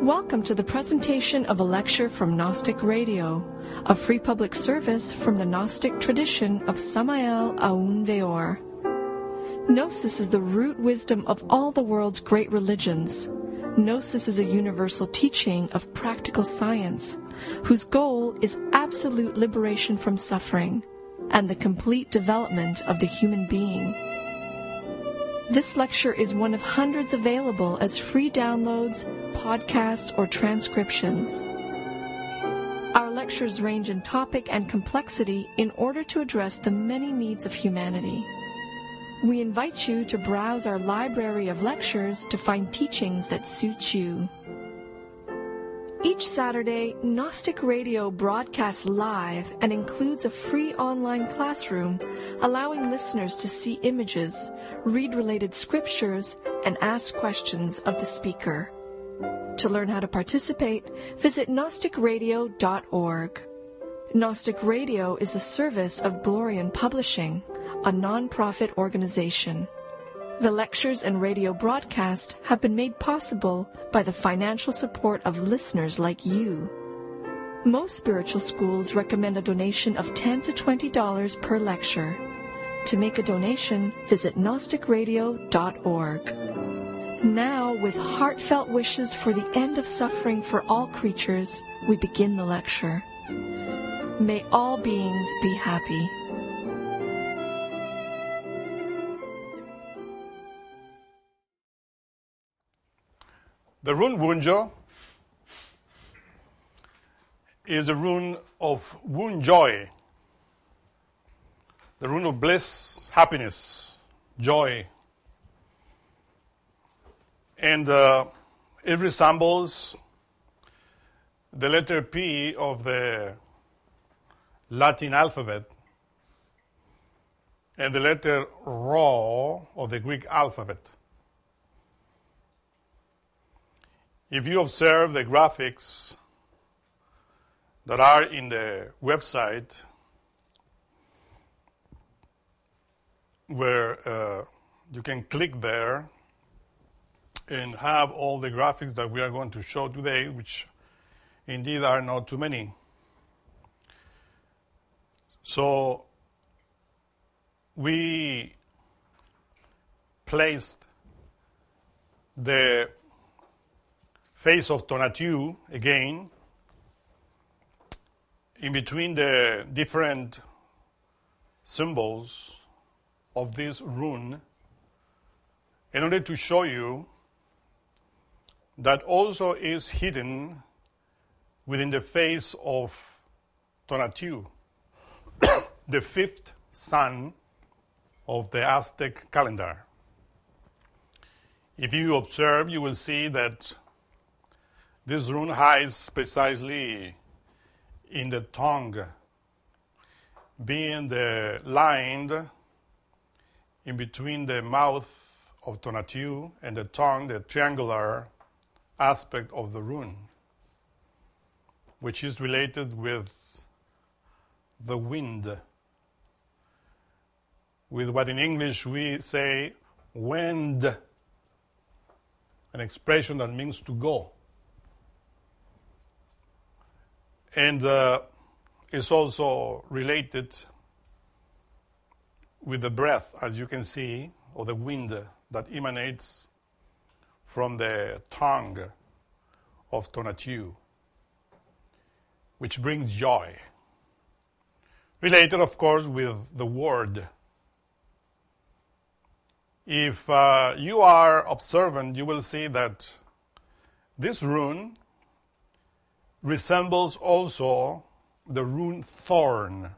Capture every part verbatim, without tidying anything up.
Welcome to the presentation of a lecture from Gnostic Radio, a free public service from the Gnostic tradition of Samael Aun Weor. Gnosis is the root wisdom of all the world's great religions. Gnosis is a universal teaching of practical science, whose goal is absolute liberation from suffering and the complete development of the human being. This lecture is one of hundreds available as free downloads, podcasts, or transcriptions. Our lectures range in topic and complexity in order to address the many needs of humanity. We invite you to browse our library of lectures to find teachings that suit you. Each Saturday, Gnostic Radio broadcasts live and includes a free online classroom allowing listeners to see images, read related scriptures, and ask questions of the speaker. To learn how to participate, visit gnostic radio dot org. Gnostic Radio is a service of Glorian Publishing, a non-profit organization. The lectures and radio broadcast have been made possible by the financial support of listeners like you. Most spiritual schools recommend a donation of ten to twenty dollars per lecture. To make a donation, visit gnostic radio dot org. Now, with heartfelt wishes for the end of suffering for all creatures, we begin the lecture. May all beings be happy. The rune Wunjo is a rune of Wun joy, the rune of bliss, happiness, joy. And uh, it resembles the letter P of the Latin alphabet and the letter Rho of the Greek alphabet. If you observe the graphics that are in the website, where uh, you can click there and have all the graphics that we are going to show today, which indeed are not too many. So we placed the face of Tonatiuh again in between the different symbols of this rune in order to show you that also is hidden within the face of Tonatiuh, the fifth sun of the Aztec calendar. If you observe, you will see that this rune hides precisely in the tongue, being the line in between the mouth of Tonatiuh and the tongue, the triangular aspect of the rune, which is related with the wind, with what in English we say wend, an expression that means to go. And uh, it's also related with the breath, as you can see, or the wind that emanates from the tongue of Tonatiuh, which brings joy. Related, of course, with the word. If uh, you are observant, you will see that this rune resembles also the rune thorn.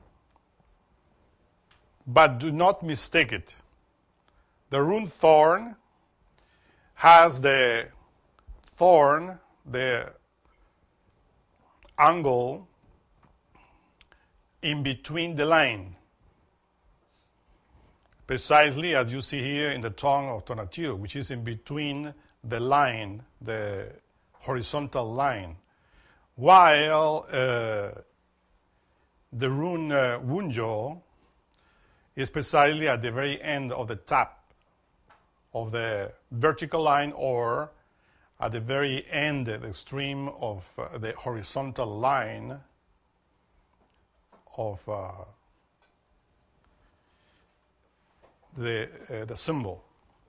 But do not mistake it. The rune thorn has the thorn, the angle in between the line, precisely as you see here in the tongue of Tonatiuh, which is in between the line, the horizontal line, while uh, the rune uh, Wunjo is precisely at the very end of the tap of the vertical line, or at the very end, at the extreme of uh, the horizontal line of uh, the, uh, the symbol.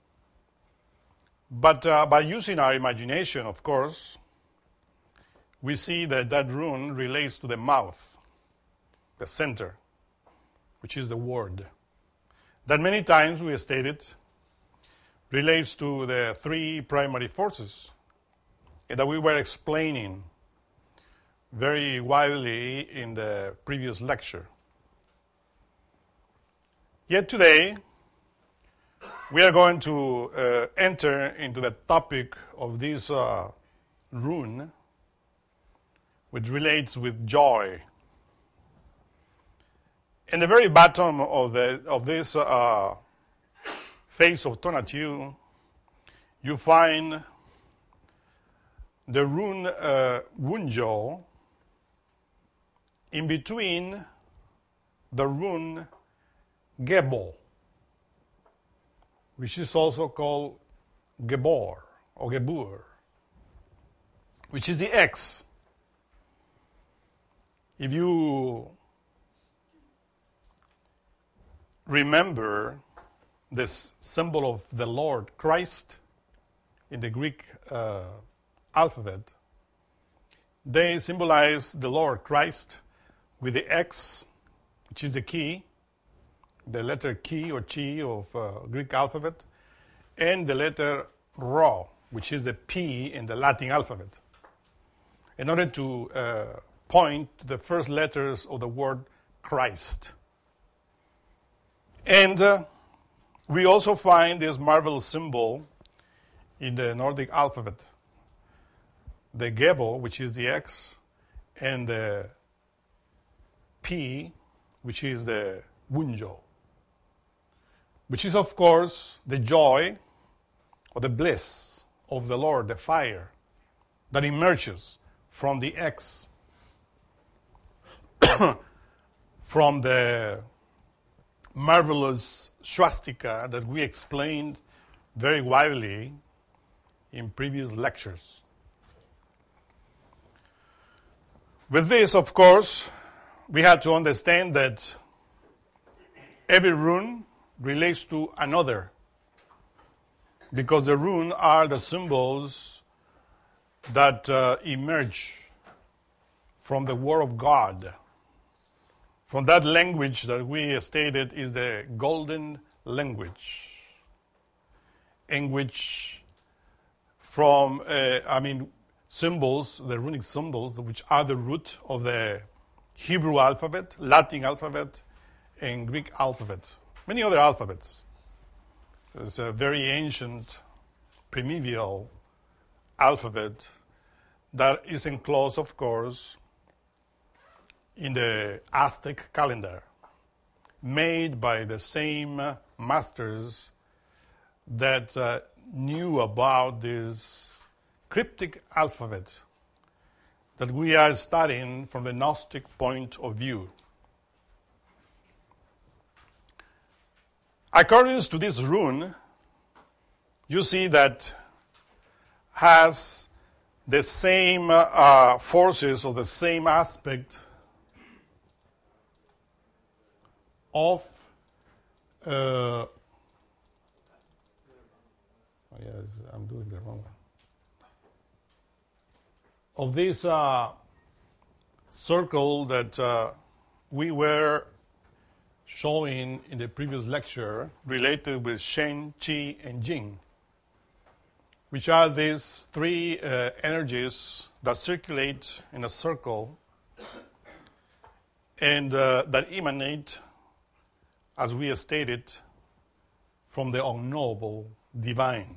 But uh, by using our imagination, of course, we see that that rune relates to the mouth, the center, which is the word. That many times, we stated, relates to the three primary forces that we were explaining very widely in the previous lecture. Yet today, we are going to uh, enter into the topic of this uh, rune, which relates with joy. In the very bottom of, the, of this uh, face of Tonatiuh, you find the rune uh, Wunjo in between the rune Gebo, which is also called Gebor or Gebur, which is the X. If you remember this symbol of the Lord Christ in the Greek uh, alphabet, they symbolize the Lord Christ with the X, which is the key, the letter key or chi of uh, Greek alphabet, and the letter Rho, which is the P in the Latin alphabet, in order to uh, point to the first letters of the word Christ. And uh, we also find this marvelous symbol in the Nordic alphabet, the Gebo, which is the X, and the P, which is the Wunjo, which is, of course, the joy or the bliss of the Lord, the fire that emerges from the X, from the marvelous swastika that we explained very widely in previous lectures. With this, of course, we had to understand that every rune relates to another, because the rune are the symbols that uh, emerge from the Word of God, from that language that we stated is the golden language, in which from, uh, I mean, symbols, the runic symbols, which are the root of the Hebrew alphabet, Latin alphabet, and Greek alphabet, many other alphabets. It's a very ancient, primeval alphabet that is enclosed, of course, in the Aztec calendar, made by the same masters that uh, knew about this cryptic alphabet that we are studying from the Gnostic point of view. According to this rune, you see that has the same uh, forces or the same aspect of uh, oh yes, I'm doing the wrong one. Of this uh, circle that uh, we were showing in the previous lecture, related with Shen, Qi, and Jing, which are these three uh, energies that circulate in a circle and uh, that emanate, as we stated, from the unknowable divine.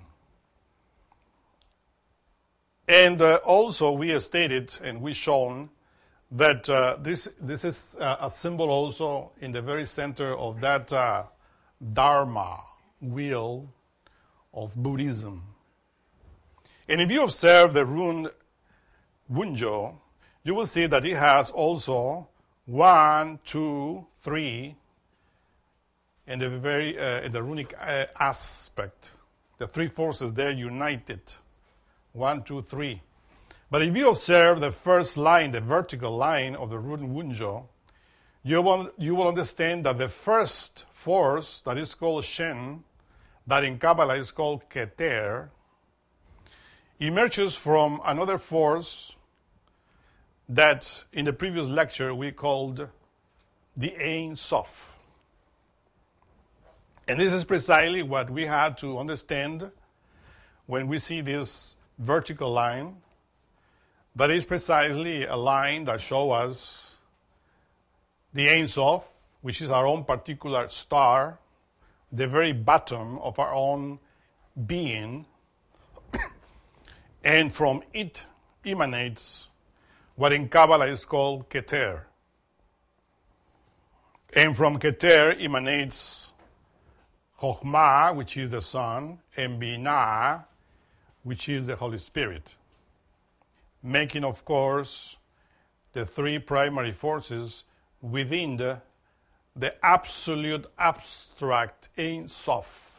And uh, also we stated and we shown that uh, this, this is uh, a symbol also in the very center of that uh, Dharma wheel of Buddhism. And if you observe the rune Wunjo, you will see that it has also one, two, three, in the very uh, in the runic uh, aspect. The three forces there united One, two, three. But if you observe the first line, the vertical line of the root Wunjo, you will, you will understand that the first force, that is called Shen, that in Kabbalah is called Keter, emerges from another force that in the previous lecture we called the Ein Sof. And this is precisely what we had to understand when we see this vertical line. That is precisely a line that shows us the Ein Sof, which is our own particular star, the very bottom of our own being, and from it emanates what in Kabbalah is called Keter. And from Keter emanates Chokhmah, which is the Son, and Binah, which is the Holy Spirit, making, of course, the three primary forces within the, the absolute abstract Ein Sof,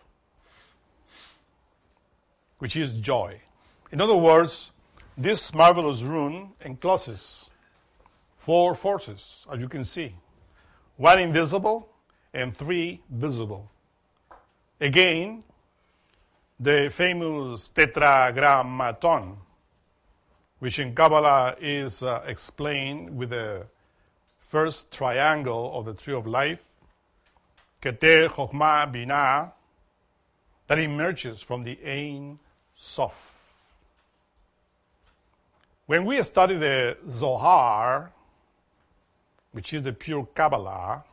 which is joy. In other words, this marvelous rune encloses four forces, as you can see. One invisible and three visible. Again, the famous tetragrammaton, which in Kabbalah is uh, explained with the first triangle of the tree of life, Keter, Chokhmah, Binah, that emerges from the Ein Sof. When we study the Zohar, which is the pure Kabbalah,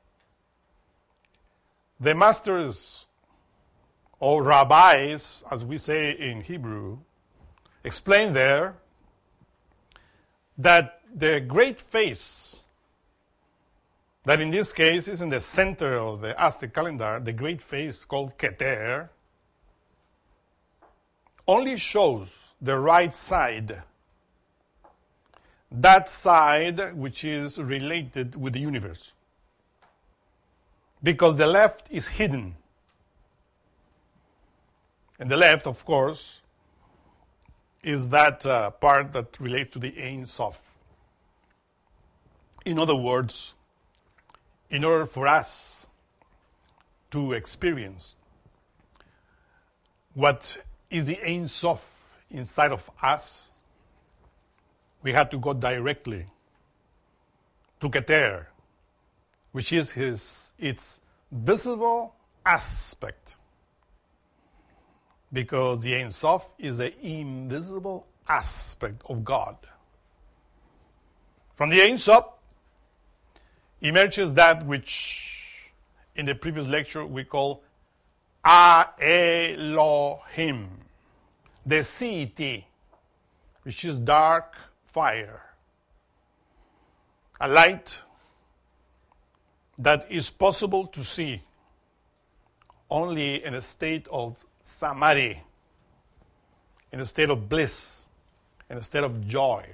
the masters, or rabbis, as we say in Hebrew, explain there that the great face, that in this case is in the center of the Aztec calendar, the great face called Keter, only shows the right side, that side which is related with the universe, because the left is hidden. And the left, of course, is that uh, part that relates to the Ein Sof. In other words, in order for us to experience what is the Ein Sof inside of us, we had to go directly to Keter, which is his its visible aspect. Because the Ein Sof is the invisible aspect of God. From the Ein Sof emerges that which in the previous lecture we call Elohim, the Siti, which is dark fire, a light that is possible to see only in a state of samadhi, in a state of bliss, in a state of joy.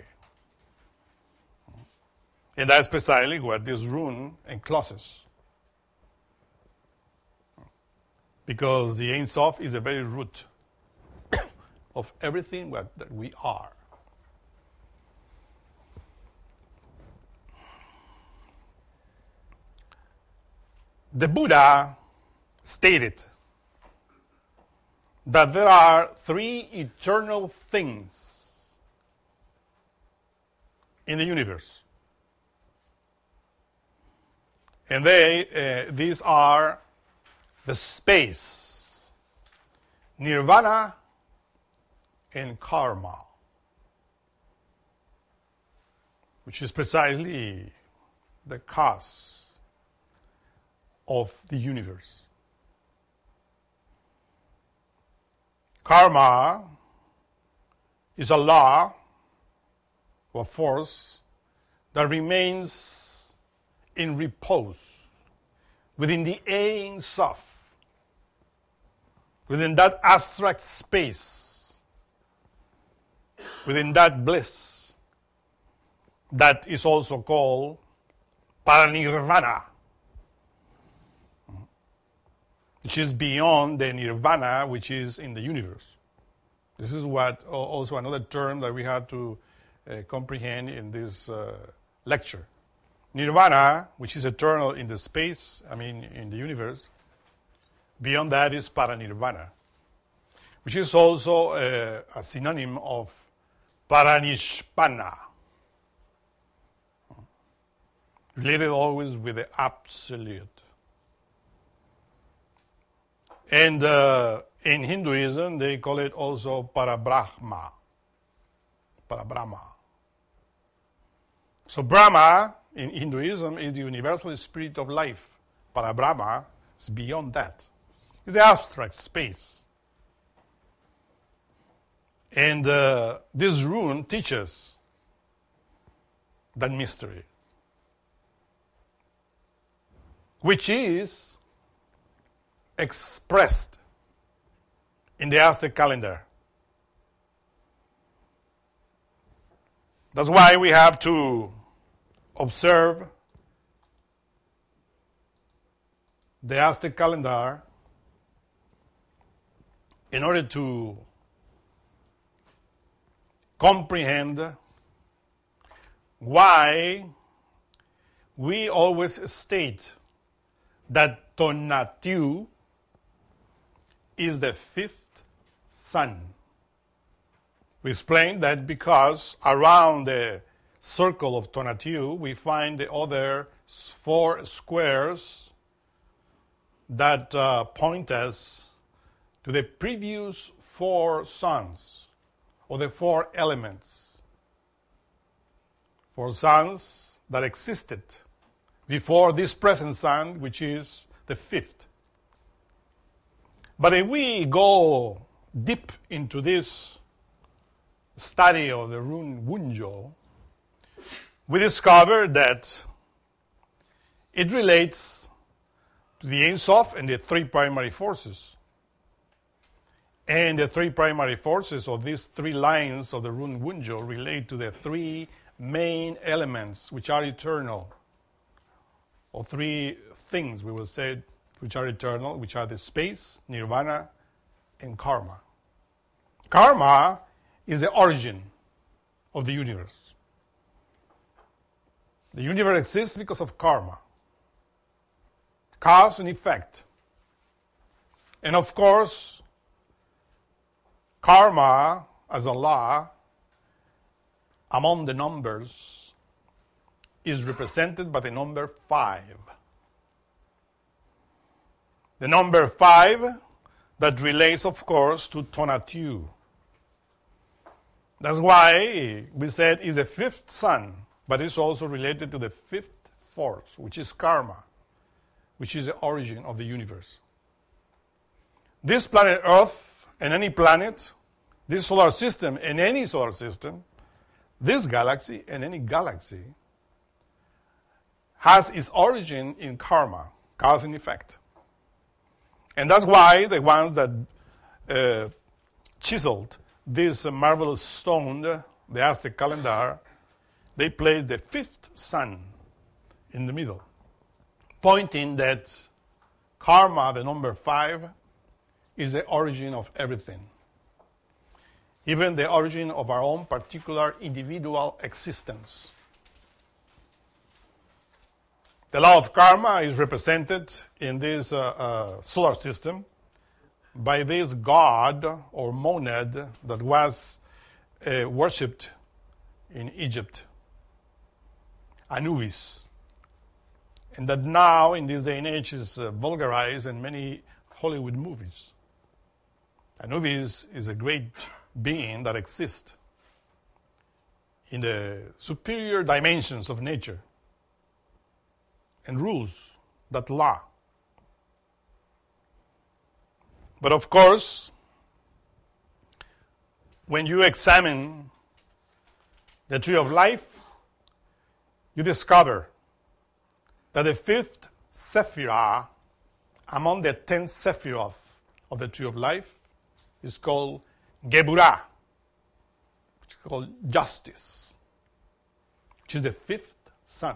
And that's precisely what this rune encloses. Because the Ein Sof is the very root of everything that we are. The Buddha stated that there are three eternal things in the universe. And they, uh, these are the space, nirvana, and karma, which is precisely the cause of the universe. Karma is a law or force that remains in repose within the Ein Sof, within that abstract space, within that bliss that is also called paranirvana, which is beyond the nirvana which is in the universe. This is what also another term that we have to uh, comprehend in this uh, lecture. Nirvana, which is eternal in the space, I mean in the universe. Beyond that is paranirvana, which is also uh, a synonym of paranishpana, related always with the absolute. And uh, in Hinduism, they call it also Parabrahma. Parabrahma. So Brahma, in Hinduism, is the universal spirit of life. Parabrahma is beyond that. It's the abstract space. And uh, this rune teaches that mystery, which is expressed in the Aztec calendar. That's why we have to observe the Aztec calendar in order to comprehend why we always state that Tonatiuh is the fifth sun. We explained that because around the circle of Tonatiuh we find the other four squares that uh, point us to the previous four suns, or the four elements. Four suns that existed before this present sun, which is the fifth. But if we go deep into this study of the rune Wunjo, we discover that it relates to the Ein Sof and the three primary forces. And the three primary forces, or these three lines of the rune Wunjo, relate to the three main elements which are eternal, or three things, we will say, which are eternal, which are the space, nirvana, and karma. Karma is the origin of the universe. The universe exists because of karma. Cause and effect. And of course, karma as a law among the numbers is represented by the number five. The number five that relates, of course, to Tonatiuh. That's why we said it's the fifth sun, but it's also related to the fifth force, which is karma, which is the origin of the universe. This planet Earth and any planet, this solar system and any solar system, this galaxy and any galaxy has its origin in karma, cause and effect. And that's why the ones that uh, chiseled this uh, marvelous stone, the Aztec calendar, they placed the fifth sun in the middle, pointing that karma, the number five, is the origin of everything, even the origin of our own particular individual existence. The law of karma is represented in this uh, uh, solar system by this god or monad that was uh, worshipped in Egypt, Anubis, and that now in this day and age is uh, vulgarized in many Hollywood movies. Anubis is a great being that exists in the superior dimensions of nature and rules that law. But of course, when you examine the tree of life, you discover that the fifth sephirah among the ten sephiroth of the tree of life is called Geburah, which is called justice, which is the fifth sun.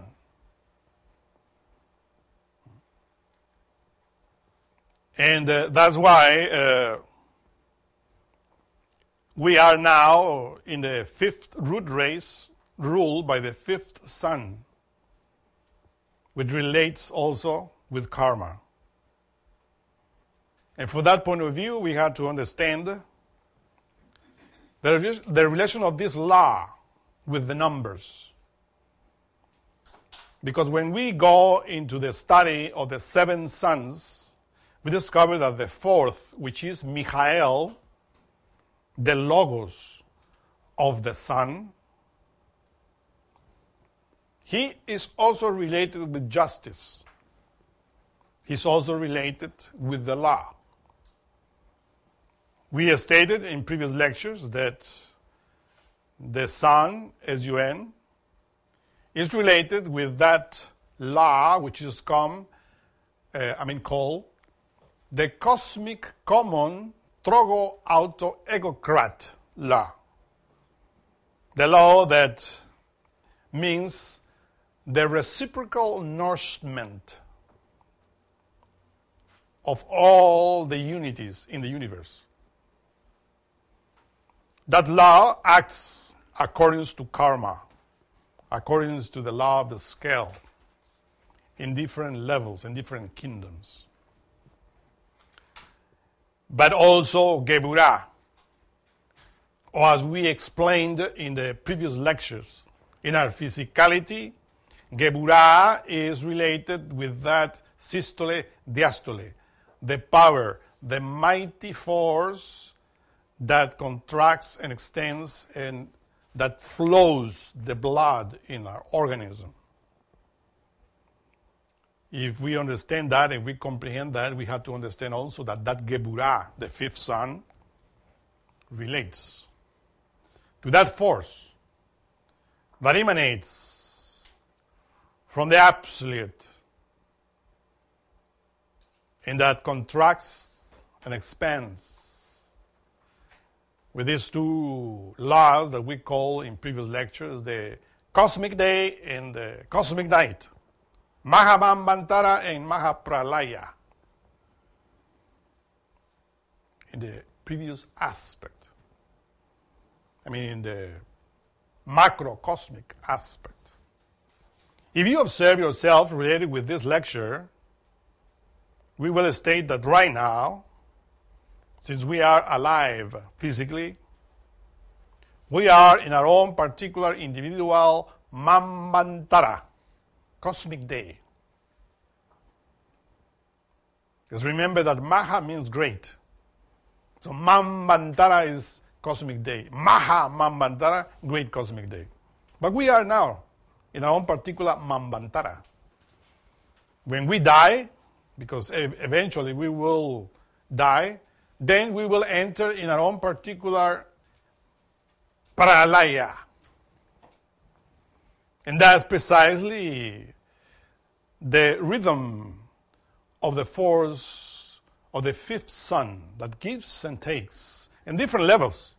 And uh, that's why uh, we are now in the fifth root race ruled by the fifth sun, which relates also with karma. And from that point of view, we have to understand the, the relation of this law with the numbers. Because when we go into the study of the seven suns, we discover that the fourth, which is Michael, the logos of the sun, he is also related with justice. He's also related with the law. We have stated in previous lectures that the sun, S U N, is related with that law which is come, uh, I mean called the cosmic common trogo auto egocrat law. The law that means the reciprocal nourishment of all the unities in the universe. That law acts according to karma, according to the law of the scale, in different levels, in different kingdoms. But also Geburah, or as we explained in the previous lectures, in our physicality, Geburah is related with that systole diastole, the power, the mighty force that contracts and extends and that flows the blood in our organism. If we understand that, if we comprehend that, we have to understand also that that Geburah, the fifth sun, relates to that force that emanates from the absolute and that contracts and expands with these two laws that we call in previous lectures the cosmic day and the cosmic night, Mahamambantara and Mahapralaya, in the previous aspect. I mean, in the macrocosmic aspect. If you observe yourself related with this lecture, we will state that right now, since we are alive physically, we are in our own particular individual Mambantara, cosmic day. Because remember that Maha means great. So Mambantara is cosmic day. Maha Mambantara, great cosmic day. But we are now in our own particular Mambantara. When we die, because eventually we will die, then we will enter in our own particular Pralaya. And that's precisely the rhythm of the force of the fifth sun that gives and takes in different levels.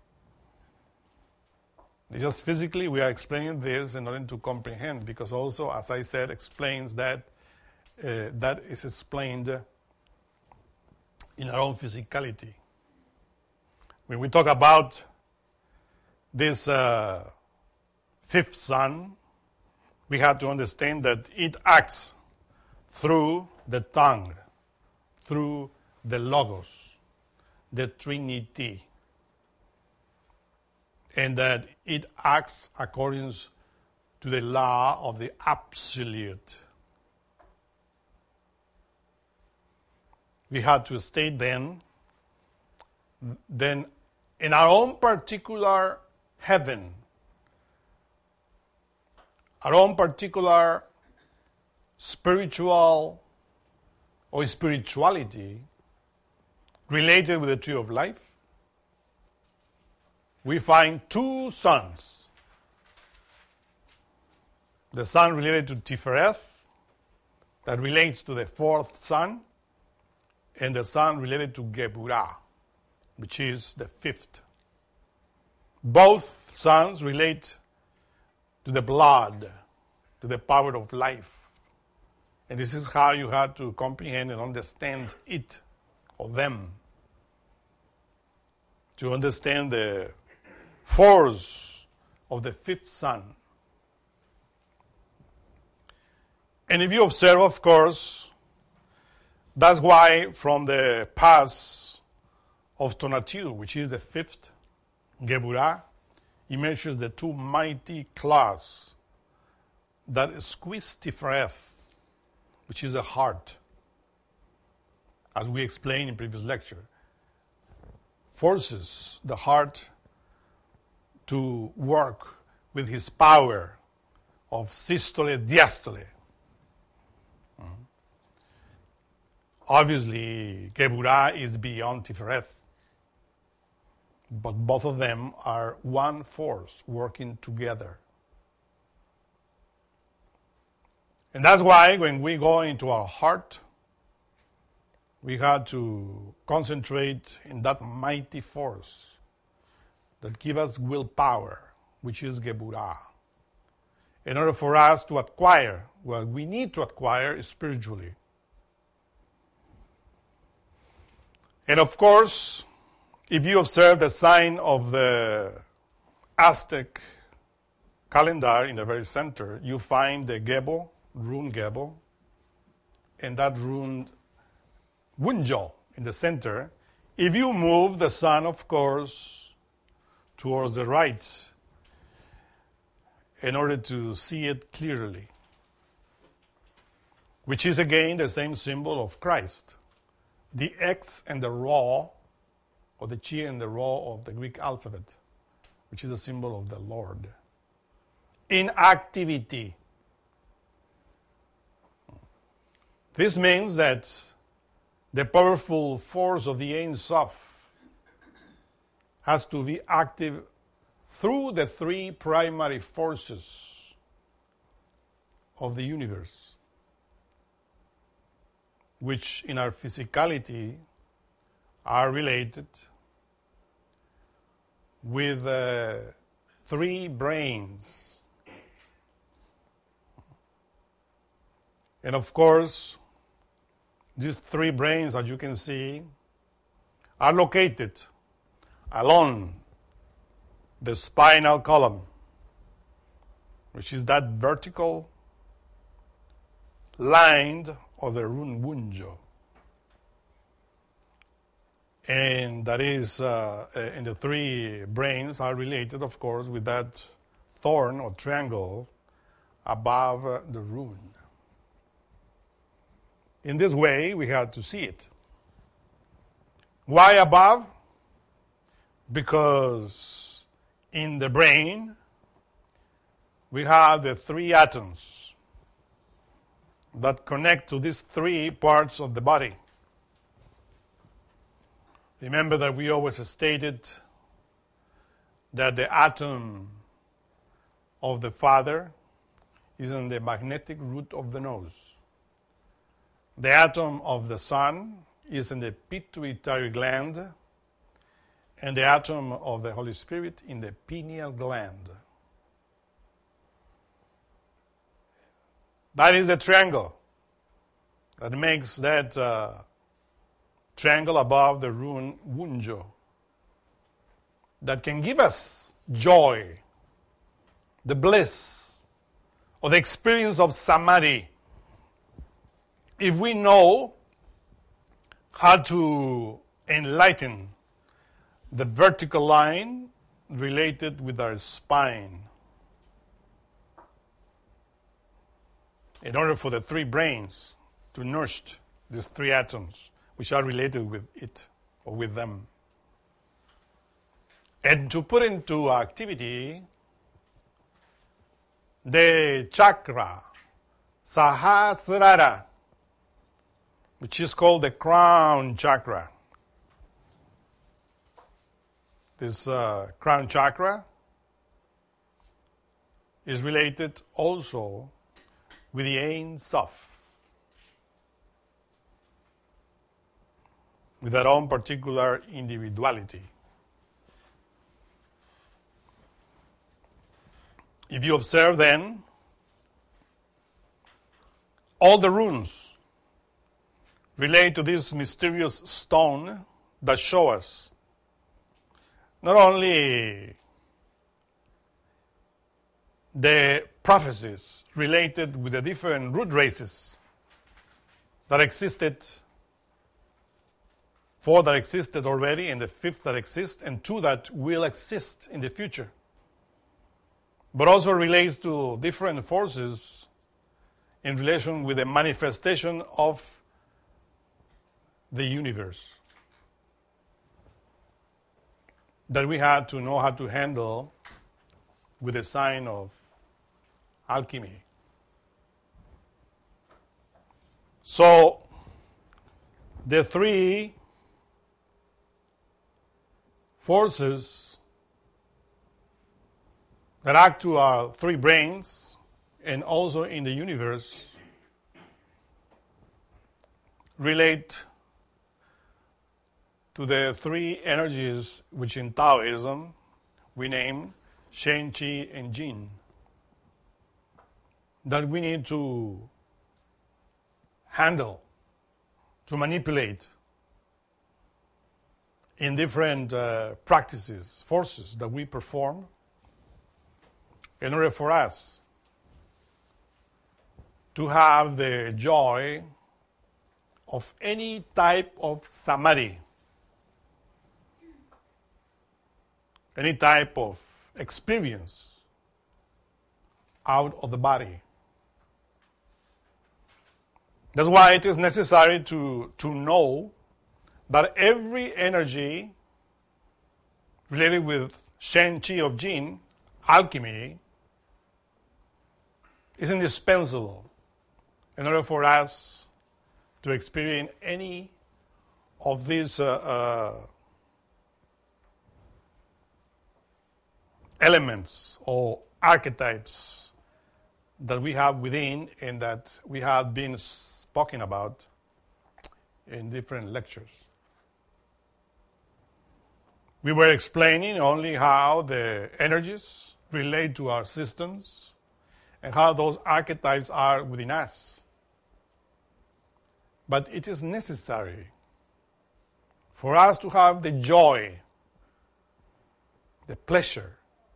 Just physically, we are explaining this in order to comprehend, because also, as I said, explains that uh, that is explained in our own physicality. When we talk about this uh, fifth sun, we have to understand that it acts through the tongue, through the Logos, the Trinity, and that it acts according to the law of the absolute. We have to state then, then in our own particular heaven, our own particular spiritual or spirituality related with the tree of life, we find two suns. The sun related to Tifereth, that relates to the fourth sun, and the sun related to Geburah, which is the fifth. Both suns relate to the blood, to the power of life. And this is how you have to comprehend and understand it, or them. to understand the force of the fifth sun. And if you observe, of course, that's why from the pass of Tonatiuh, which is the fifth Geburah, emerges the two mighty claws that squeeze Tifereth, which is a heart, as we explained in previous lecture, forces the heart to work with his power of systole, diastole. Mm-hmm. Obviously, Geburah is beyond Tifereth, but both of them are one force working together. And that's why when we go into our heart, we have to concentrate in that mighty force that gives us willpower, which is Geburah, in order for us to acquire what we need to acquire spiritually. And of course, if you observe the sign of the Aztec calendar in the very center, you find the Gebo, rune Gebo, and that rune Wunjo in the center. If you move the sun, of course, towards the right in order to see it clearly, which is again the same symbol of Christ. The X and the Rho, or the Chi and the Rho of the Greek alphabet, which is a symbol of the Lord. In activity. This means that the powerful force of the Ein Sof has to be active through the three primary forces of the universe, which in our physicality are related with uh, three brains. And of course, these three brains, as you can see, are located along the spinal column, which is that vertical line of the rune Wunjo. And that is, uh, and the three brains are related, of course, with that thorn or triangle above uh, the rune. In this way, we have to see it. Why above? Because in the brain, we have the three atoms that connect to these three parts of the body. Remember that we always stated that the atom of the father is in the magnetic root of the nose. The atom of the son is in the pituitary gland, and the atom of the Holy Spirit in the pineal gland. That is a triangle that makes that uh, triangle above the rune Wunjo that can give us joy, the bliss, or the experience of samadhi, if we know how to enlighten the vertical line related with our spine, in order for the three brains to nourish these three atoms which are related with it or with them, and to put into activity the chakra Sahasrara, which is called the crown chakra. This uh, crown chakra is related also with the Ein Sof, with their own particular individuality. If you observe then, all the runes relate to this mysterious stone that show us not only the prophecies related with the different root races that existed, four that existed already, and the fifth that exists, and two that will exist in the future, but also relates to different forces in relation with the manifestation of the universe that we had to know how to handle with the sign of alchemy. So, the three forces that act to our three brains and also in the universe relate to the three energies which in Taoism we name Shen, Qi, and Jin, that we need to handle, to manipulate in different uh, practices, forces that we perform in order for us to have the joy of any type of samadhi, any type of experience out of the body. That's why it is necessary to, to know that every energy related with Shen, Qi of Jin, alchemy, is indispensable in order for us to experience any of these uh, uh, elements or archetypes that we have within and that we have been spoken about in different lectures. We were explaining only how the energies relate to our systems and how those archetypes are within us. But it is necessary for us to have the joy, the pleasure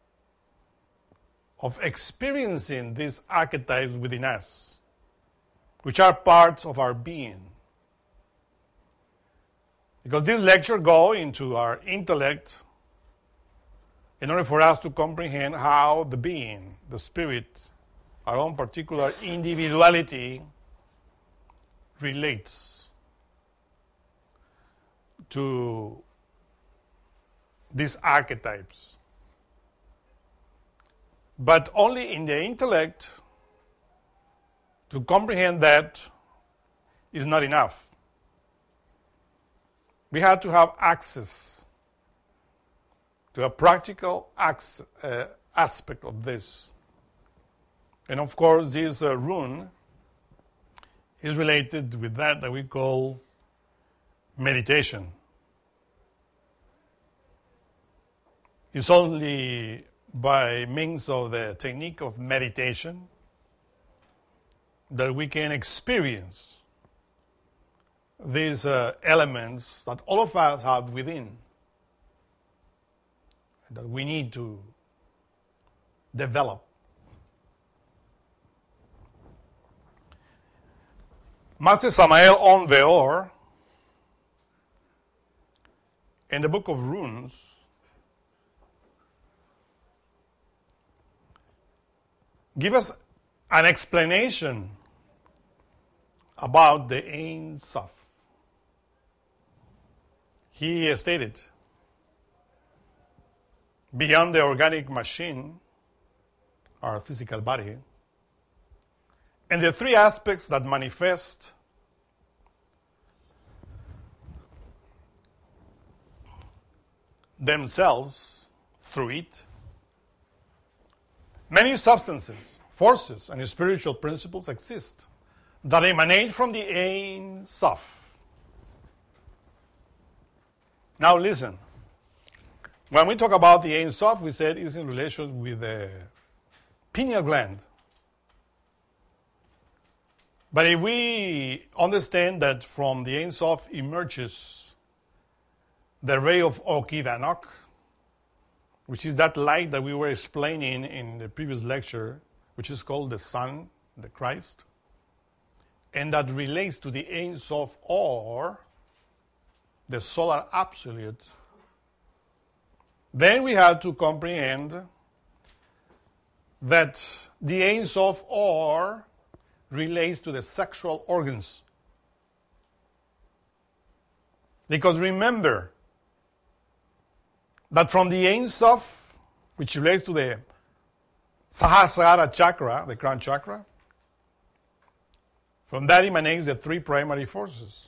of experiencing these archetypes within us, which are parts of our being. Because this lecture goes into our intellect in order for us to comprehend how the being, the spirit, our own particular individuality relates to these archetypes. But only in the intellect to comprehend that is not enough. We have to have access to a practical access, uh, aspect of this. And of course, this uh, rune is related with that that we call meditation. It's only by means of the technique of meditation that we can experience these uh, elements that all of us have within, and that we need to develop. Master Samael Aun Weor, in the Book of Runes, give us an explanation about the Ein Sof. He stated, beyond the organic machine, our physical body, and the three aspects that manifest themselves through it, many substances, forces, and spiritual principles exist that emanate from the Ein Sof. Now listen. When we talk about the Ein Sof, we said it's in relation with the pineal gland. But if we understand that from the Ein Sof emerges the ray of Okidanok, which is that light that we were explaining in the previous lecture, which is called the Son, the Christ, and that relates to the Ein Sof, or the solar absolute, then we have to comprehend that the Ein Sof, or relates to the sexual organs. Because remember that from the Ein Sof, which relates to the Sahasrara chakra, the crown chakra, from that emanates the three primary forces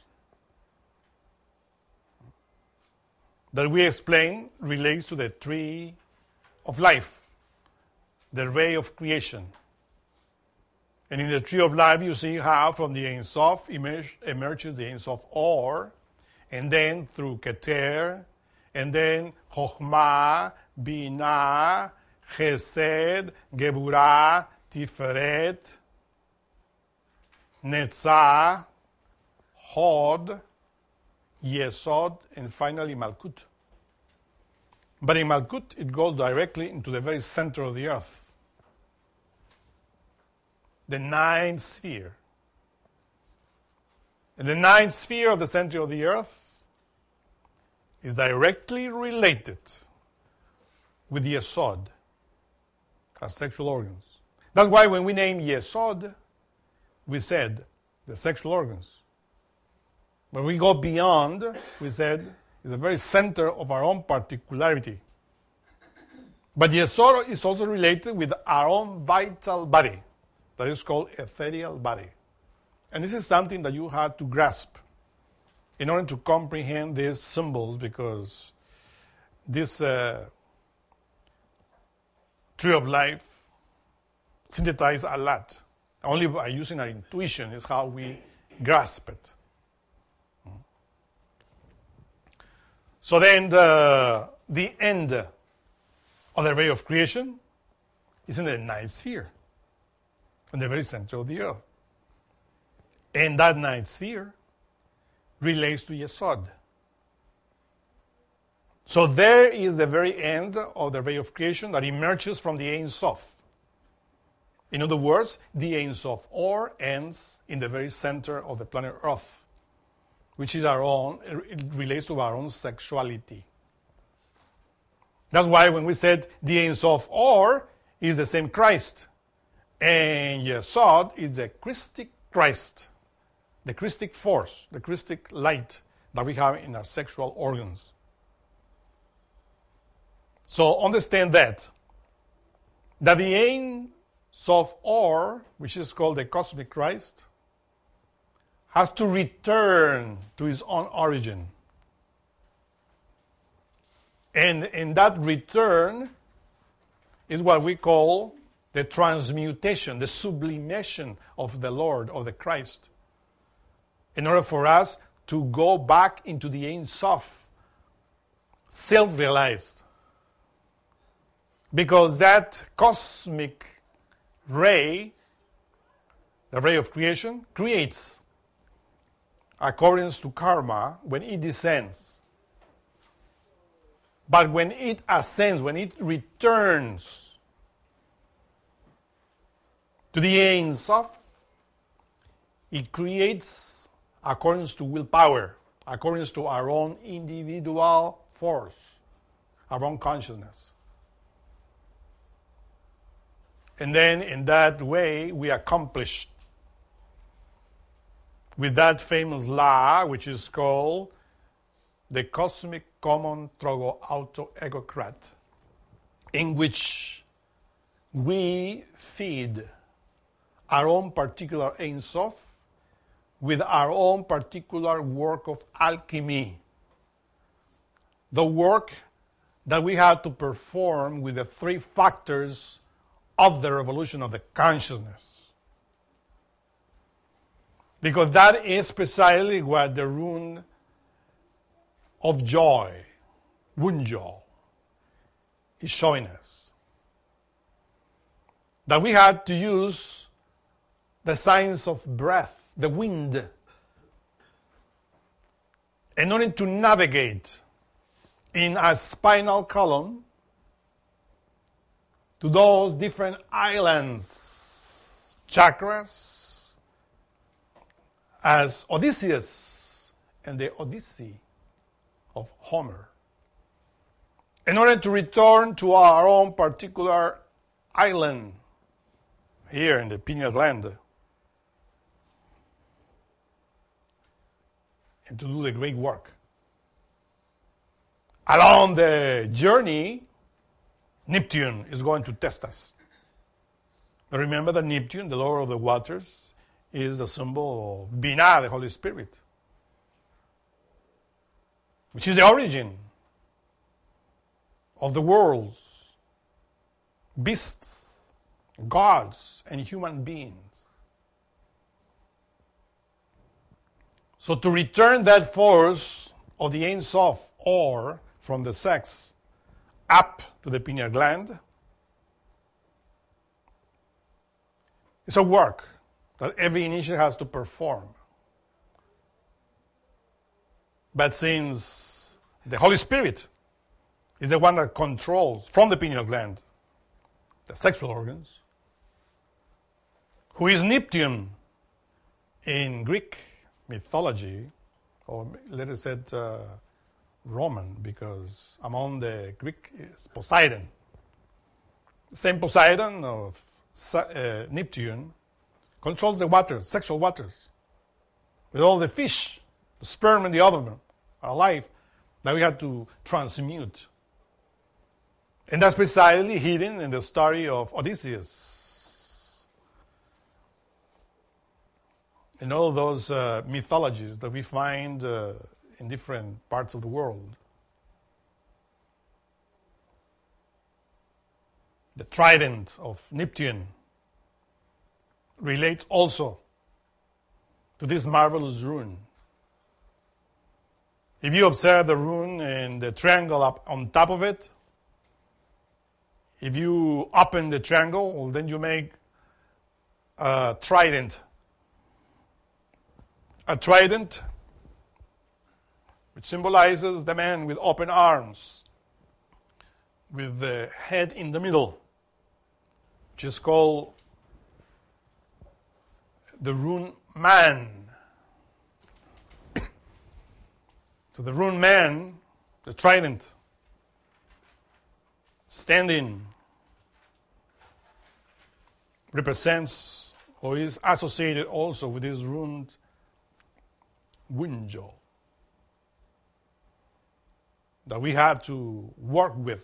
that we explain relates to the tree of life, the ray of creation. And in the tree of life, you see how from the Ein Sof emerge, emerges the Ein Sof Or, and then through Keter, and then Chokhmah, Binah, Chesed, Geburah, Tiferet, Netzah, Hod, Yesod, and finally Malkut. But in Malkut, it goes directly into the very center of the earth, the ninth sphere. And the ninth sphere of the center of the earth is directly related with Yesod, our sexual organs. That's why when we name Yesod, we said the sexual organs. When we go beyond, we said it's the very center of our own particularity. But Yesod is also related with our own vital body, that is called ethereal body. And this is something that you have to grasp in order to comprehend these symbols, because this uh, tree of life synthesizes a lot. Only by using our intuition is how we grasp it. So then the, the end of the ray of creation is in the ninth sphere, in the very center of the earth. And that ninth sphere relates to Yesod. So there is the very end of the ray of creation that emerges from the Ein Sof. In other words, the Ein Sof Or ends in the very center of the planet Earth, which is our own, it relates to our own sexuality. That's why when we said the Ein Sof Or is the same Christ, and Yesod is the Christic Christ, the Christic force, the Christic light that we have in our sexual organs. So understand that, that the Ein Sof Or, which is called the cosmic Christ, has to return to his own origin. And in that return is what we call the transmutation, the sublimation of the Lord, of the Christ, in order for us to go back into the Ein Sof, self-realized. Because that cosmic ray, the ray of creation, creates according to karma when it descends. But when it ascends, when it returns to the Ein Sof, it creates according to willpower, according to our own individual force, our own consciousness. And then in that way, we accomplish with that famous law, which is called the Cosmic Common Trogo Auto Egocrat, in which we feed our own particular Ein Sof with our own particular work of alchemy. The work that we have to perform with the three factors of the revolution of the consciousness. Because that is precisely what the rune of joy, Wunjo, is showing us. That we had to use the science of breath, the wind, in order to navigate in a spinal column to those different islands, chakras, as Odysseus and the Odyssey of Homer, in order to return to our own particular island here in the pineal gland and to do the great work. Along the journey, Neptune is going to test us. But remember that Neptune, the Lord of the waters, is the symbol of Binah, the Holy Spirit, which is the origin of the worlds, beasts, gods, and human beings. So to return that force of the Ein Sof, or from the sex up to the pineal gland, it's a work that every initiate has to perform. But since the Holy Spirit is the one that controls from the pineal gland the sexual organs, who is Neptune in Greek mythology, or let us say uh, Roman, because among the Greek is Poseidon. The same Poseidon of uh, Neptune controls the waters, sexual waters, with all the fish, the sperm and the ovum are alive that we have to transmute. And that's precisely hidden in the story of Odysseus. In all those uh, mythologies that we find uh, in different parts of the world. The trident of Neptune relates also to this marvelous rune. If you observe the rune and the triangle up on top of it, if you open the triangle, well, then you make a trident. A trident which symbolizes the man with open arms, with the head in the middle, which is called the rune man. So the rune man, the trident, standing, represents or is associated also with this rune Wunjo that we have to work with,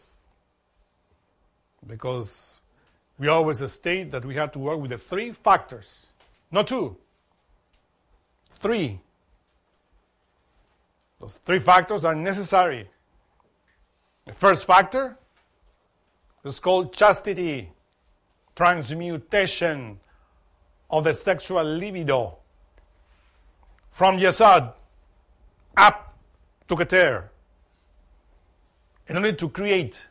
because we always state that we have to work with the three factors, not two, three. Those three factors are necessary. The first factor is called chastity, transmutation of the sexual libido from Yesod up to Keter, in order to create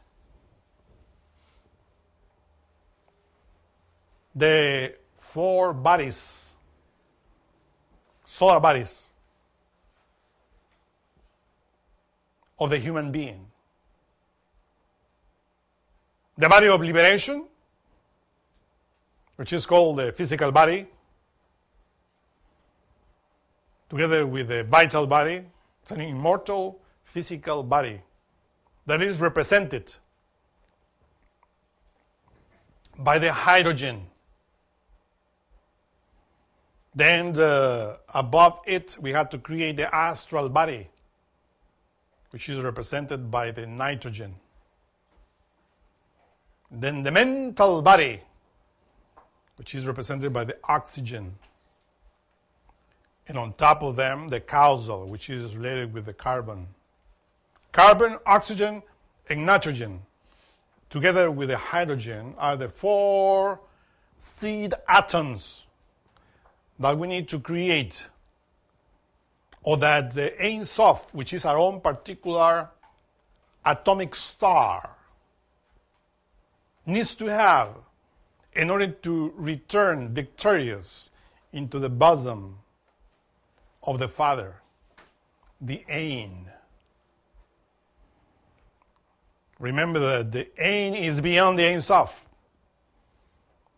the four bodies, solar bodies of the human being. The body of liberation, which is called the physical body, together with the vital body. It's an immortal physical body that is represented by the hydrogen. Then the, above it, we have to create the astral body, which is represented by the nitrogen. Then the mental body, which is represented by the oxygen. And on top of them, the causal, which is related with the carbon. Carbon, oxygen, and nitrogen, together with the hydrogen, are the four seed atoms that we need to create, or that the Ein Sof, which is our own particular atomic star, needs to have in order to return victorious into the bosom of the Father, the Ein. Remember that the Ein is beyond the Ein Sof.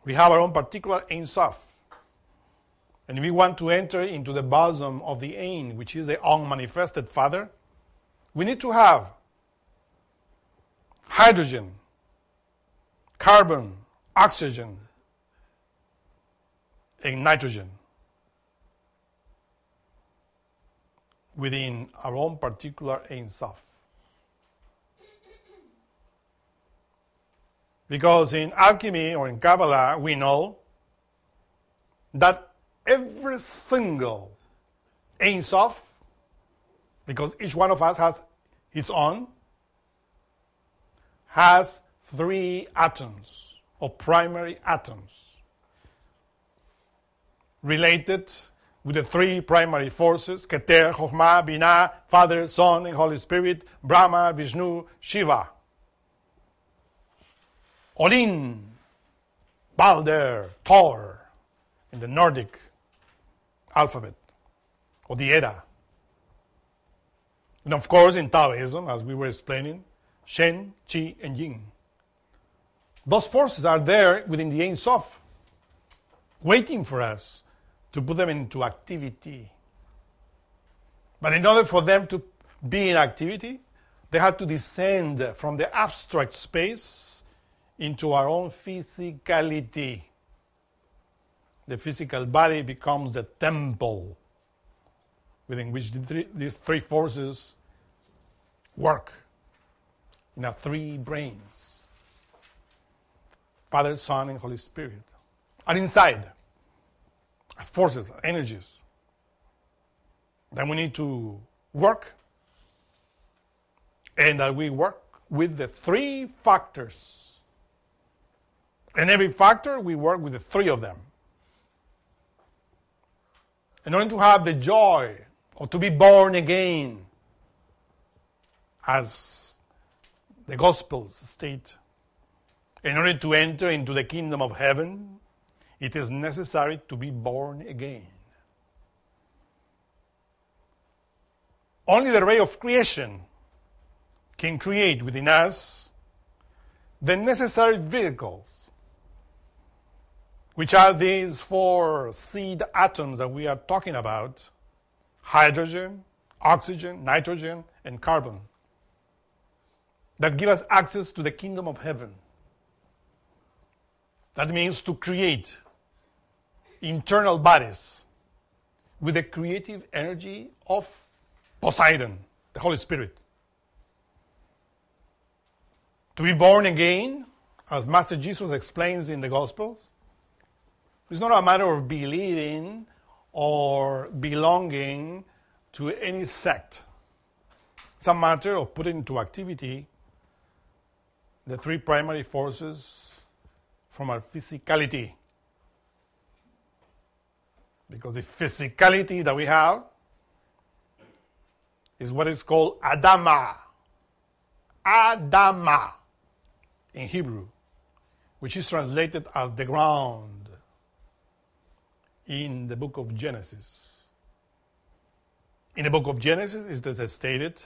We have our own particular Ein Sof. And we want to enter into the bosom of the Ein, which is the unmanifested Father. We need to have hydrogen, carbon, oxygen, and nitrogen within our own particular Ein Sof. Because in alchemy or in Kabbalah, we know that every single Ein Sof, because each one of us has its own, has three atoms, or primary atoms, related with the three primary forces, Keter, Chokhmah, Binah, Father, Son, and Holy Spirit, Brahma, Vishnu, Shiva. Odin, Balder, Thor, in the Nordic alphabet, or the Edda. And of course, in Taoism, as we were explaining, Shen, Qi, and Yin. Those forces are there within the Ein Sof, waiting for us to put them into activity. But in order for them to be in activity, they have to descend from the abstract space into our own physicality. The physical body becomes the temple within which the three, these three forces work in our three brains. Father, Son, and Holy Spirit are inside as forces, energies. Then we need to work, and that we work with the three factors. And every factor, we work with the three of them. In order to have the joy of to be born again, as the Gospels state, in order to enter into the kingdom of heaven, it is necessary to be born again. Only the ray of creation can create within us the necessary vehicles, which are these four seed atoms that we are talking about: hydrogen, oxygen, nitrogen, and carbon, that give us access to the kingdom of heaven. That means to create internal bodies with the creative energy of Poseidon, the Holy Spirit. To be born again, as Master Jesus explains in the Gospels, it's not a matter of believing or belonging to any sect. It's a matter of putting into activity the three primary forces from our physicality. Because the physicality that we have is what is called Adama. Adama in Hebrew, which is translated as the ground in the book of Genesis. In the book of Genesis, it is stated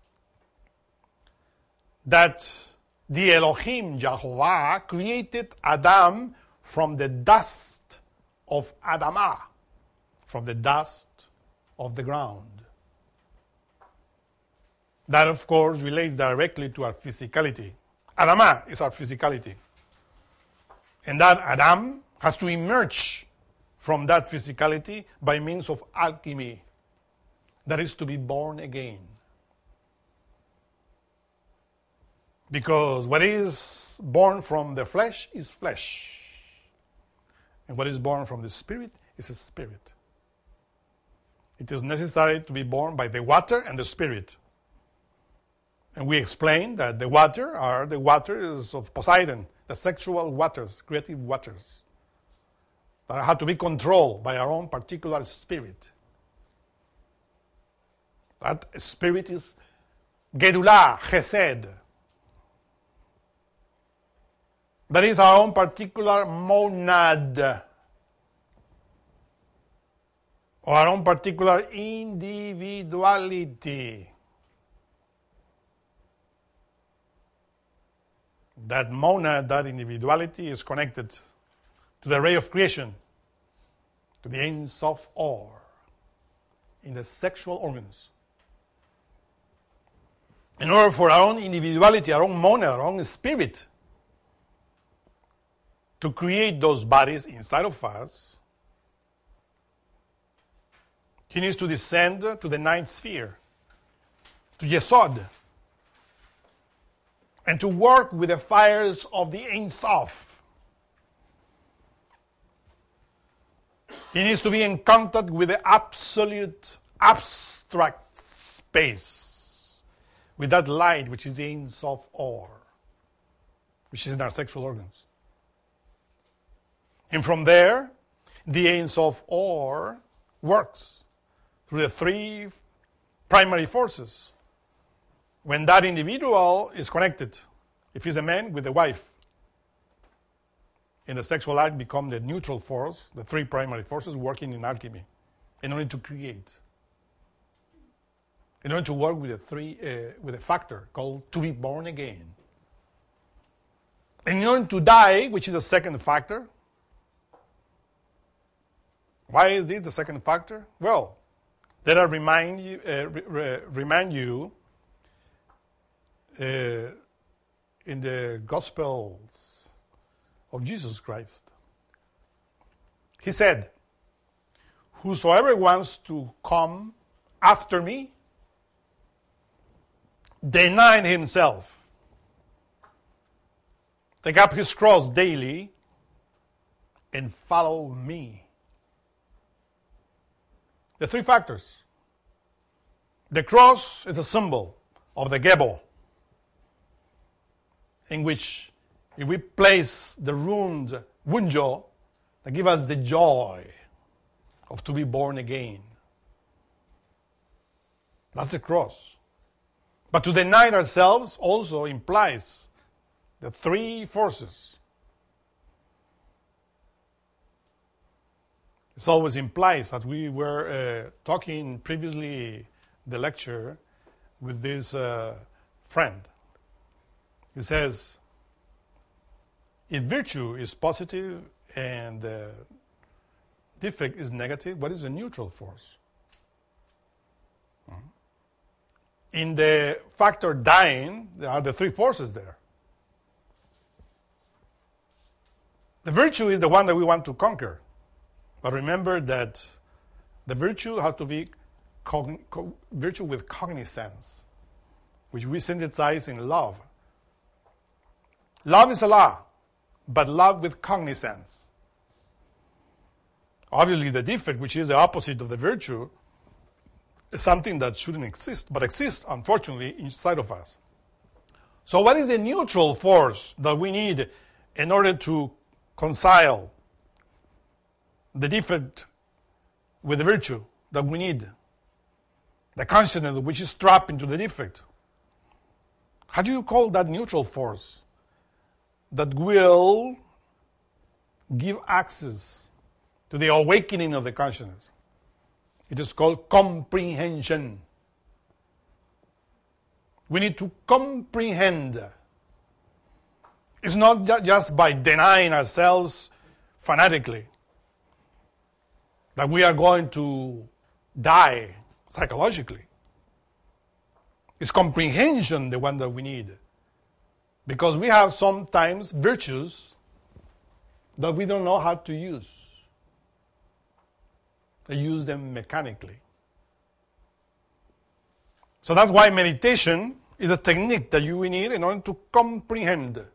that the Elohim, Jehovah, created Adam from the dust of Adamah, from the dust of the ground. That, of course, relates directly to our physicality. Adamah is our physicality. And that Adam has to emerge from that physicality by means of alchemy. That is to be born again. Because what is born from the flesh is flesh. And what is born from the spirit is a spirit. It is necessary to be born by the water and the spirit. And we explained that the water are the waters of Poseidon, the sexual waters, creative waters, that have to be controlled by our own particular spirit. That spirit is Gedulah, Chesed. That is our own particular monad, or our own particular individuality. That monad, that individuality, is connected to the ray of creation, to the Ein Sof Or, in the sexual organs. In order for our own individuality, our own monad, our own spirit, to create those bodies inside of us, he needs to descend to the ninth sphere, to Yesod, and to work with the fires of the Ein Sof. He needs to be in contact with the absolute, abstract space, with that light which is the Ein Sof Or, which is in our sexual organs. And from there, the Ein Sof Or works through the three primary forces. When that individual is connected, if he's a man, with the wife, in the sexual act become the neutral force, the three primary forces working in alchemy, in order to create, in order to work with a three, uh, with a factor called to be born again. And in order to die, which is the second factor. Why is this the second factor? Well, let I remind you, uh, re- re- remind you uh, in the Gospels of Jesus Christ. He said, whosoever wants to come after me, deny himself, take up his cross daily, and follow me. The three factors. The cross is a symbol of the Gebel, in which if we place the rund wunjo, that give us the joy of to be born again. That's the cross. But to deny ourselves also implies the three forces. This always implies, as we were uh, talking previously, the lecture with this uh, friend. He says, if virtue is positive and the defect is negative, what is the neutral force? Mm-hmm. In the factor dying, there are the three forces there. The virtue is the one that we want to conquer. But remember that the virtue has to be cogn- co- virtue with cognizance, which we synthesize in love. Love is a law, but love with cognizance. Obviously, the defect, which is the opposite of the virtue, is something that shouldn't exist, but exists, unfortunately, inside of us. So what is the neutral force that we need in order to reconcile the defect with the virtue that we need? The consciousness which is trapped into the defect. How do you call that neutral force that will give access to the awakening of the consciousness? It is called comprehension. We need to comprehend. It's not just by denying ourselves fanatically that we are going to die psychologically. It's comprehension, the one that we need. Because we have sometimes virtues that we don't know how to use. They use them mechanically. So that's why meditation is a technique that you need in order to comprehend.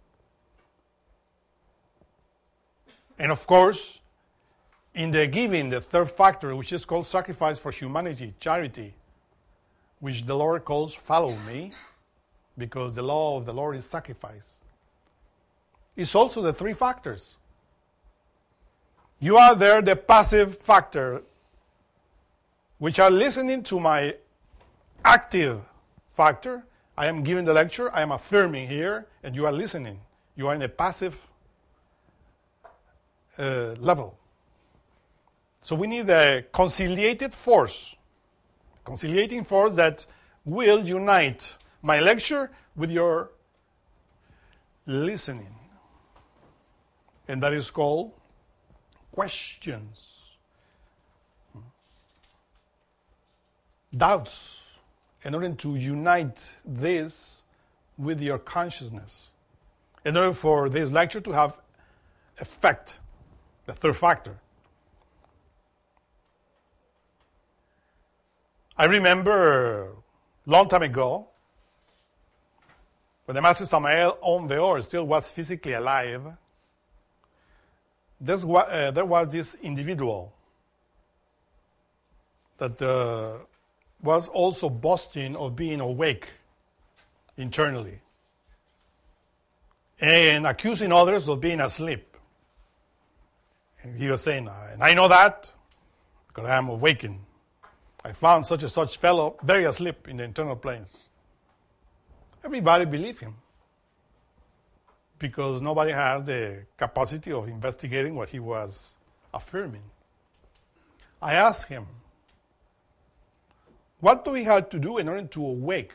And of course, in the giving, the third factor, which is called sacrifice for humanity, charity, which the Lord calls follow me, because the law of the Lord is sacrifice. It's also the three factors. You are there, the passive factor, which are listening to my active factor. I am giving the lecture, I am affirming here, and you are listening. You are in a passive uh, level. So we need a conciliated force, conciliating force that will unite my lecture with your listening. and that is called questions, doubts, in order to unite this with your consciousness. In order for this lecture to have effect, the third factor. I remember a long time ago, when the Master Samael Aun Weor still was physically alive, this, uh, there was this individual that uh, was also boasting of being awake internally and accusing others of being asleep. And he was saying, and I know that because I am awakened. I found such and such fellow very asleep in the internal planes. Everybody believed him because nobody had the capacity of investigating what he was affirming. I asked him, what do we have to do in order to awake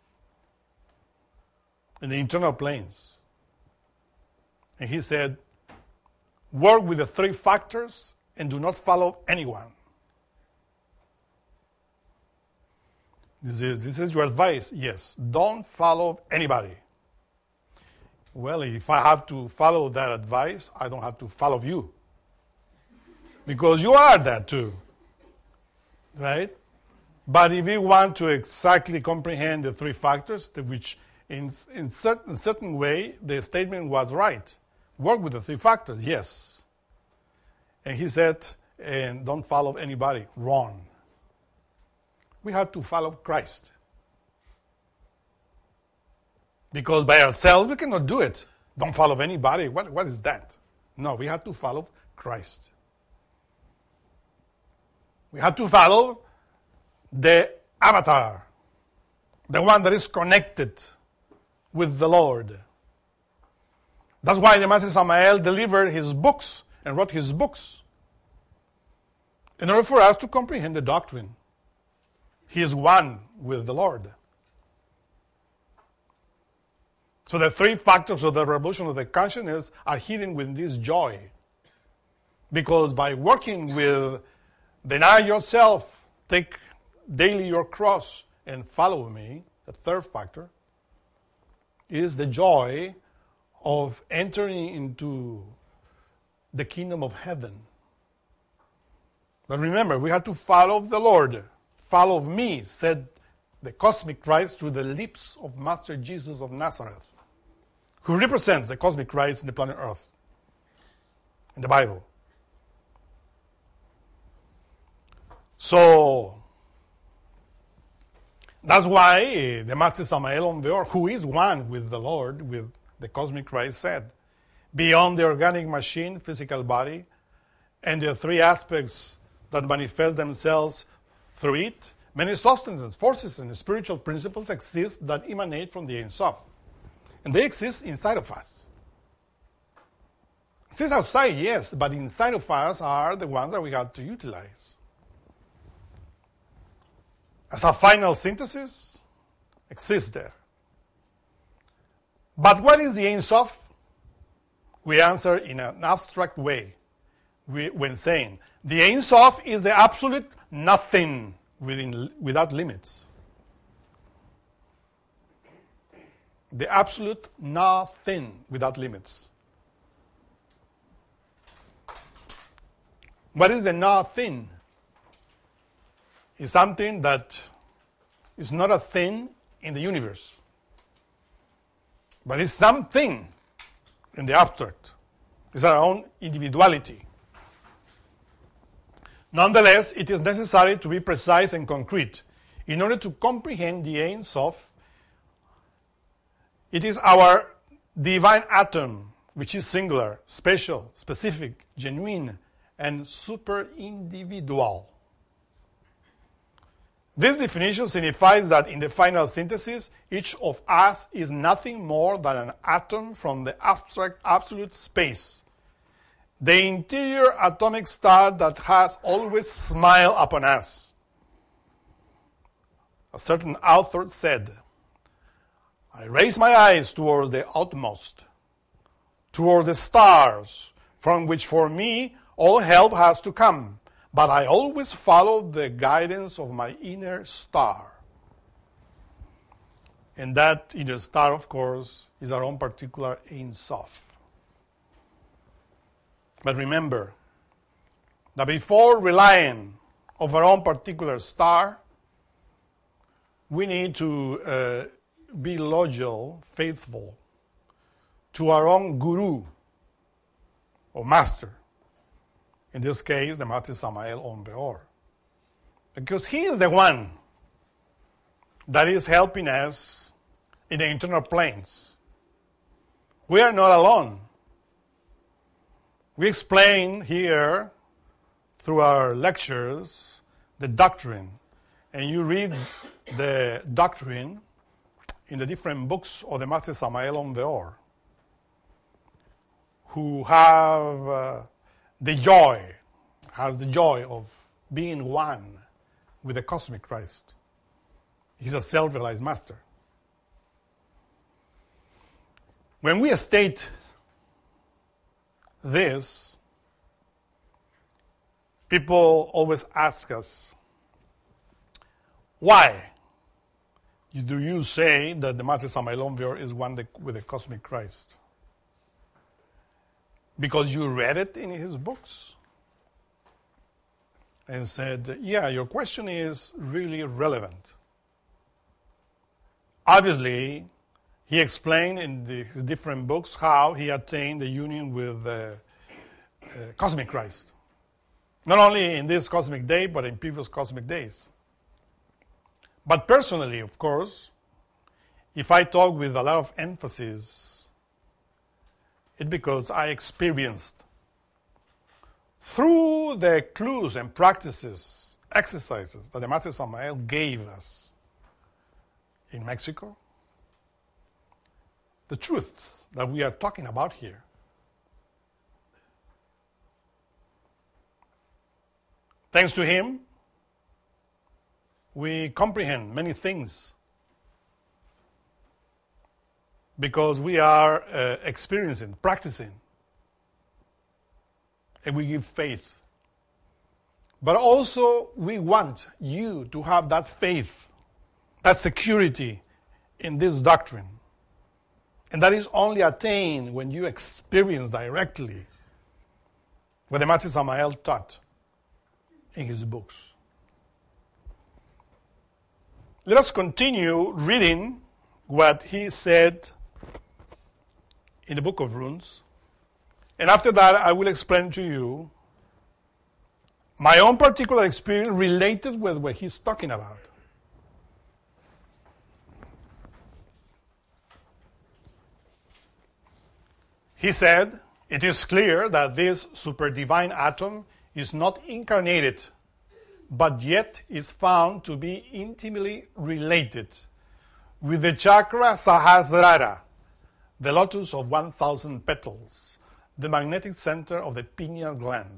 in the internal planes? And he said, work with the three factors and do not follow anyone. This is, this is your advice. Yes, don't follow anybody. Well, if I have to follow that advice, I don't have to follow you. Because you are that too. Right? But if you want to exactly comprehend the three factors, which in, in certain, certain way the statement was right. Work with the three factors, yes. And he said, and don't follow anybody. Wrong. We have to follow Christ. Because by ourselves, we cannot do it. Don't follow anybody. What, what is that? No, we have to follow Christ. We have to follow the avatar, the one that is connected with the Lord. That's why the Master Samael delivered his books and wrote his books in order for us to comprehend the doctrine. He is one with the Lord. So the three factors of the revolution of the consciousness are hidden within this joy. Because by working with deny yourself, take daily your cross, and follow me, the third factor, is the joy of entering into the kingdom of heaven. But remember, we have to follow the Lord. Follow me, said the cosmic Christ through the lips of Master Jesus of Nazareth, who represents the cosmic Christ in the planet Earth, in the Bible. So, that's why the Master Samael Aun Weor, who is one with the Lord, with the cosmic Christ, said, beyond the organic machine, physical body, and the three aspects that manifest themselves through it, many substances, forces, and spiritual principles exist that emanate from the Ein Sof. And they exist inside of us. Exist outside, yes, but inside of us are the ones that we have to utilize. As a final synthesis, exists there. But what is the Ein Sof? We answer in an abstract way we, when saying, the Ein Sof is the absolute nothing within, without limits. The absolute nothing without limits. What is the nothing? It's something that is not a thing in the universe, but it's something in the abstract. It's our own individuality. Nonetheless, it is necessary to be precise and concrete in order to comprehend the Ein Sof. It is our divine atom, which is singular, special, specific, genuine, and super-individual. This definition signifies that in the final synthesis, each of us is nothing more than an atom from the abstract absolute space, the interior atomic star that has always smiled upon us. A certain author said, I raise my eyes towards the utmost, towards the stars, from which for me all help has to come. But I always follow the guidance of my inner star. And that inner star, of course, is our own particular Ein Sof. But remember that before relying on our own particular star, we need to uh, be loyal, faithful to our own guru or master. In this case, the Master Samael Aun Weor. Because he is the one that is helping us in the internal planes. We are not alone. We explain here through our lectures the doctrine, and you read the doctrine in the different books of the Master Samael Aun Weor, who have uh, the joy, has the joy of being one with the cosmic Christ. He's a self-realized master. When we state this, people always ask us, why do you say that the Master Samael Aun Weor is one with the cosmic Christ? Because you read it in his books? And said, yeah, your question is really relevant. Obviously, he explained in the, his different books how he attained the union with the uh, cosmic Christ. Not only in this cosmic day, but in previous cosmic days. But personally, of course, if I talk with a lot of emphasis, it's because I experienced through the clues and practices, exercises that the Master Samael gave us in Mexico, the truths that we are talking about here. Thanks to him, we comprehend many things because we are uh, experiencing, practicing, and we give faith. But also, we want you to have that faith, that security in this doctrine. And that is only attained when you experience directly what the Master Samael taught in his books. Let us continue reading what he said in the Book of Runes. And after that, I will explain to you my own particular experience related with what he's talking about. He said, it is clear that this superdivine atom is not incarnated, but yet is found to be intimately related with the chakra Sahasrara, the lotus of one thousand petals, the magnetic center of the pineal gland.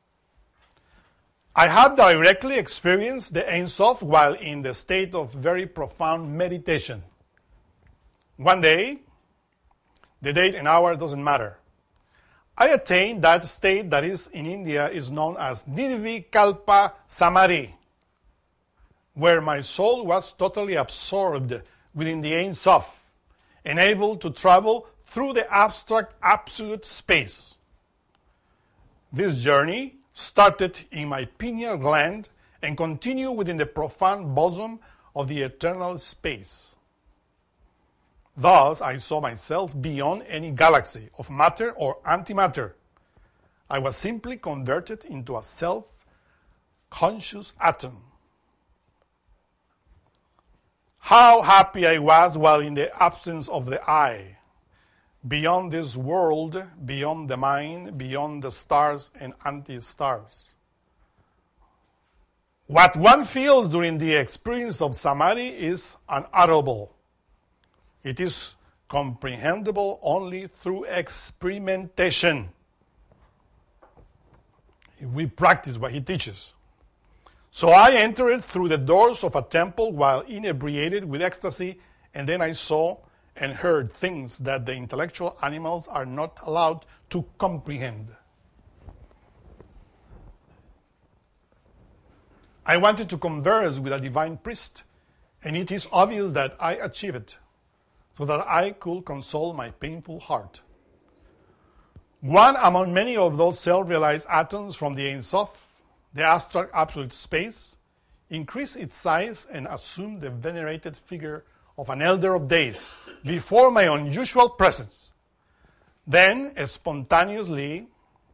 I have directly experienced the Ein Sof while in the state of very profound meditation. One day, the date and hour doesn't matter, I attained that state that is in India is known as Nirvikalpa Samadhi, where my soul was totally absorbed within the Ein Sof and able to travel through the abstract absolute space. This journey started in my pineal gland and continued within the profound bosom of the eternal space. Thus, I saw myself beyond any galaxy of matter or antimatter. I was simply converted into a self-conscious atom. How happy I was while in the absence of the I, beyond this world, beyond the mind, beyond the stars and anti-stars. What one feels during the experience of Samadhi is unutterable. It is comprehensible only through experimentation. If we practice what he teaches. So I entered through the doors of a temple while inebriated with ecstasy, and then I saw and heard things that the intellectual animals are not allowed to comprehend. I wanted to converse with a divine priest, and it is obvious that I achieved it, so that I could console my painful heart. One among many of those self-realized atoms from the Ein Sof, the abstract absolute space, increased its size and assumed the venerated figure of an elder of days before my unusual presence. Then, spontaneously,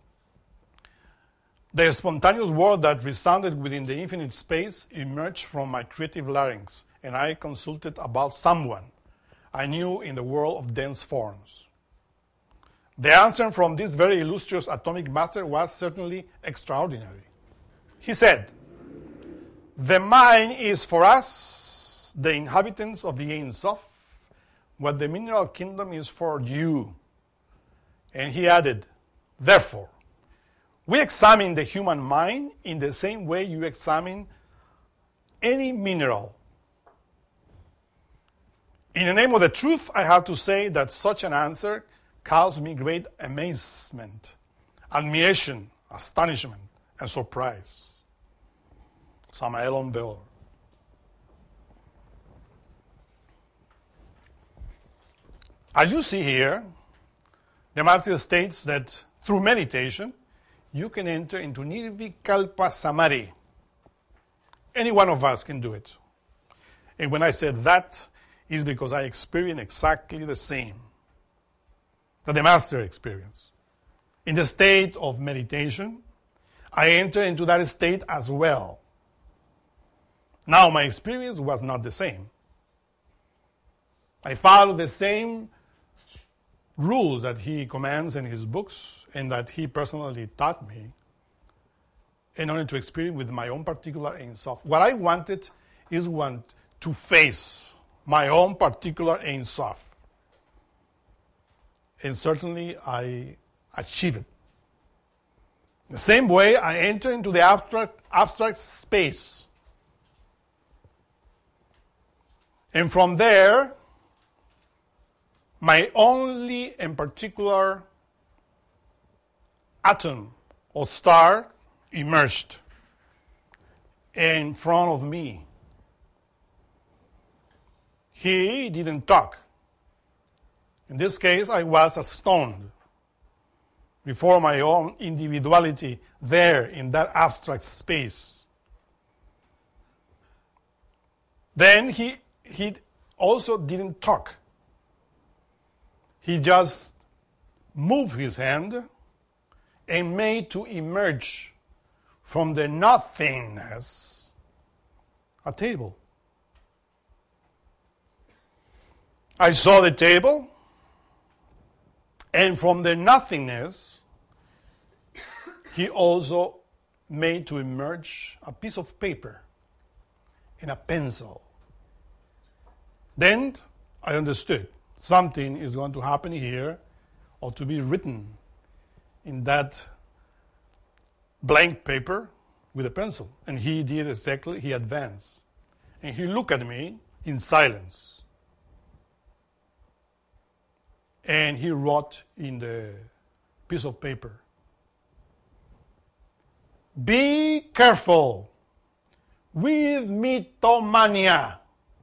the spontaneous word that resounded within the infinite space emerged from my creative larynx, and I consulted about someone I knew in the world of dense forms. The answer from this very illustrious atomic master was certainly extraordinary. He said, "The mind is for us, the inhabitants of the Ein Sof, what the mineral kingdom is for you." And he added, "Therefore, we examine the human mind in the same way you examine any mineral." In the name of the truth, I have to say that such an answer caused me great amazement, admiration, astonishment, and surprise. Samael Aun Weor. As you see here, the Master states that through meditation, you can enter into Nirvikalpa Samadhi. Any one of us can do it. And when I said that, is because I experienced exactly the same that the Master experienced. In the state of meditation, I enter into that state as well. Now, my experience was not the same. I followed the same rules that he commands in his books and that he personally taught me in order to experience with my own particular Ein Sof. What I wanted is want to face my own particular Ein Sof. And certainly I achieved it. The same way I enter into the abstract, abstract space. And from there, my only and particular atom or star emerged in front of me. He didn't talk. In this case, I was astounded before my own individuality there in that abstract space. Then he, he also didn't talk. He just moved his hand and made to emerge from the nothingness a table. I saw the table, and from the nothingness, he also made to emerge a piece of paper and a pencil. Then I understood something is going to happen here or to be written in that blank paper with a pencil. And he did exactly, he advanced. And he looked at me in silence. And he wrote in the piece of paper, "Be careful with mythomania."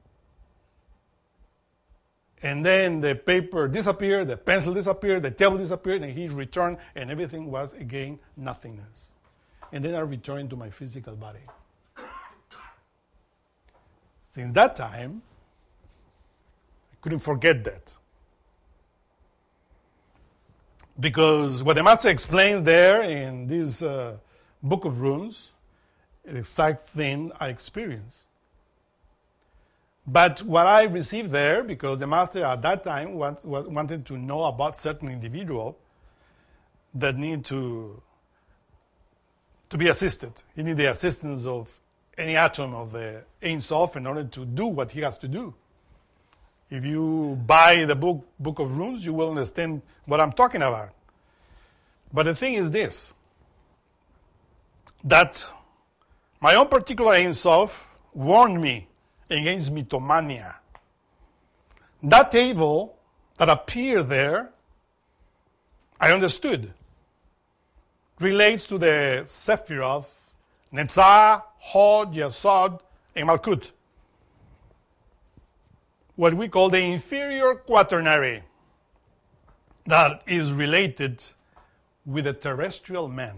And then the paper disappeared, the pencil disappeared, the table disappeared, and he returned, and everything was again nothingness. And then I returned to my physical body. Since that time, I couldn't forget that. Because what the Master explains there in this uh, book of runes is the exact thing I experienced. But what I received there, because the Master at that time want, wanted to know about certain individual that need to, to be assisted. He need the assistance of any atom of the Ein Sof in order to do what he has to do. If you buy the book, Book of Runes, you will understand what I'm talking about. But the thing is this, that my own particular Ein Sof warned me against mythomania. That table that appeared there, I understood, relates to the Sephiroth Netzah, Hod, Yesod, and Malkut. What we call the inferior quaternary, that is related with the terrestrial man.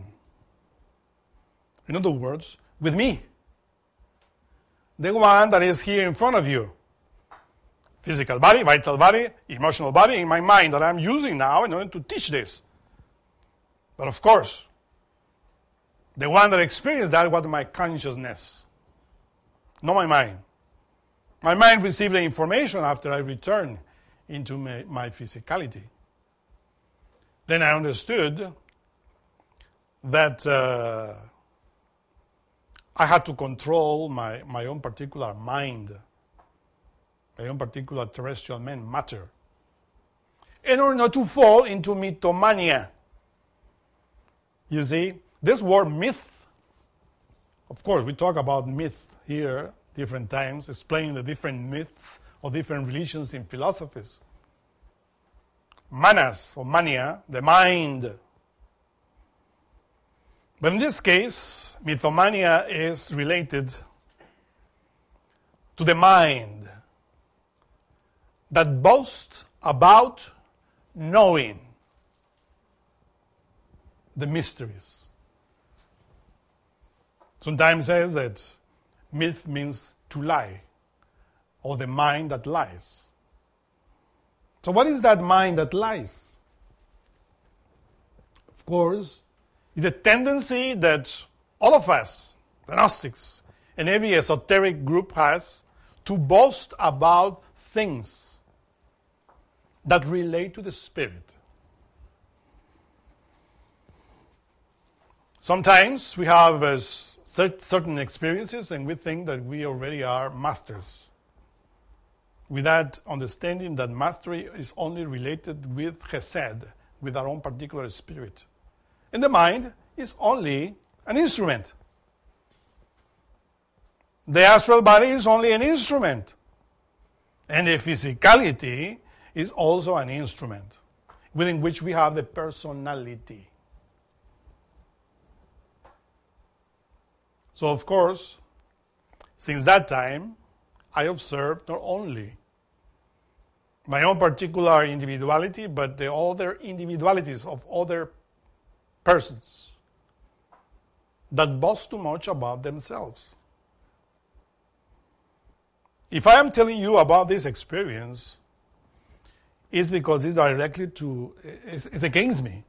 In other words, with me. The one that is here in front of you. Physical body, vital body, emotional body, in my mind that I'm using now in order to teach this. But of course, the one that experienced that was my consciousness, not my mind. My mind received the information after I returned into my, my physicality. Then I understood that uh, I had to control my, my own particular mind, my own particular terrestrial man matter, in order not to fall into mythomania. You see, this word myth, of course, we talk about myth here different times, explaining the different myths of different religions and philosophies. Manas, or mania, the mind. But in this case, mythomania is related to the mind that boasts about knowing the mysteries. Sometimes says that myth means to lie, or the mind that lies. So what is that mind that lies? Of course, it's a tendency that all of us, the Gnostics, and every esoteric group has to boast about things that relate to the spirit. Sometimes we have uh, certain experiences and we think that we already are masters, without understanding that mastery is only related with chesed, with our own particular spirit. And the mind is only an instrument. The astral body is only an instrument. And the physicality is also an instrument within which we have the personality. So, of course, since that time, I observed not only my own particular individuality, but the other individualities of other persons that boast too much about themselves. If I am telling you about this experience, it's because it's directly to, it's, it's against me.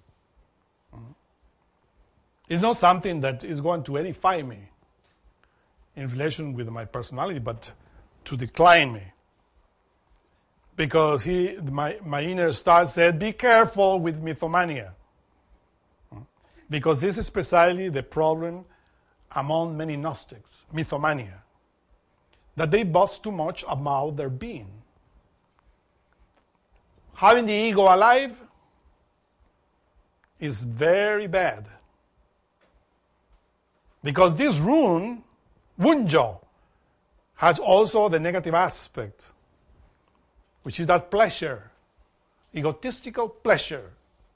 It's not something that is going to edify me in relation with my personality, but to decline me. Because he, my, my inner star said, be careful with mythomania. Because this is precisely the problem among many Gnostics, mythomania. That they boast too much about their being. Having the ego alive is very bad. Because this rune, Wunjo, has also the negative aspect, which is that pleasure, egotistical pleasure,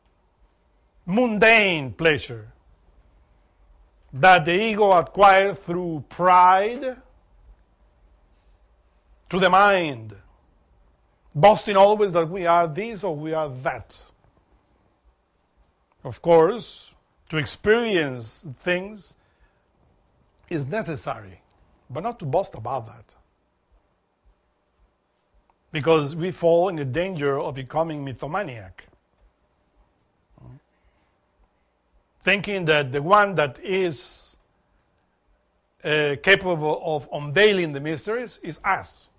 mundane pleasure, that the ego acquired through pride to the mind, boasting always that we are this or we are that. Of course, to experience things is necessary, but not to boast about that. Because we fall in the danger of becoming mythomaniac. Thinking that the one that is uh, capable of unveiling the mysteries is us.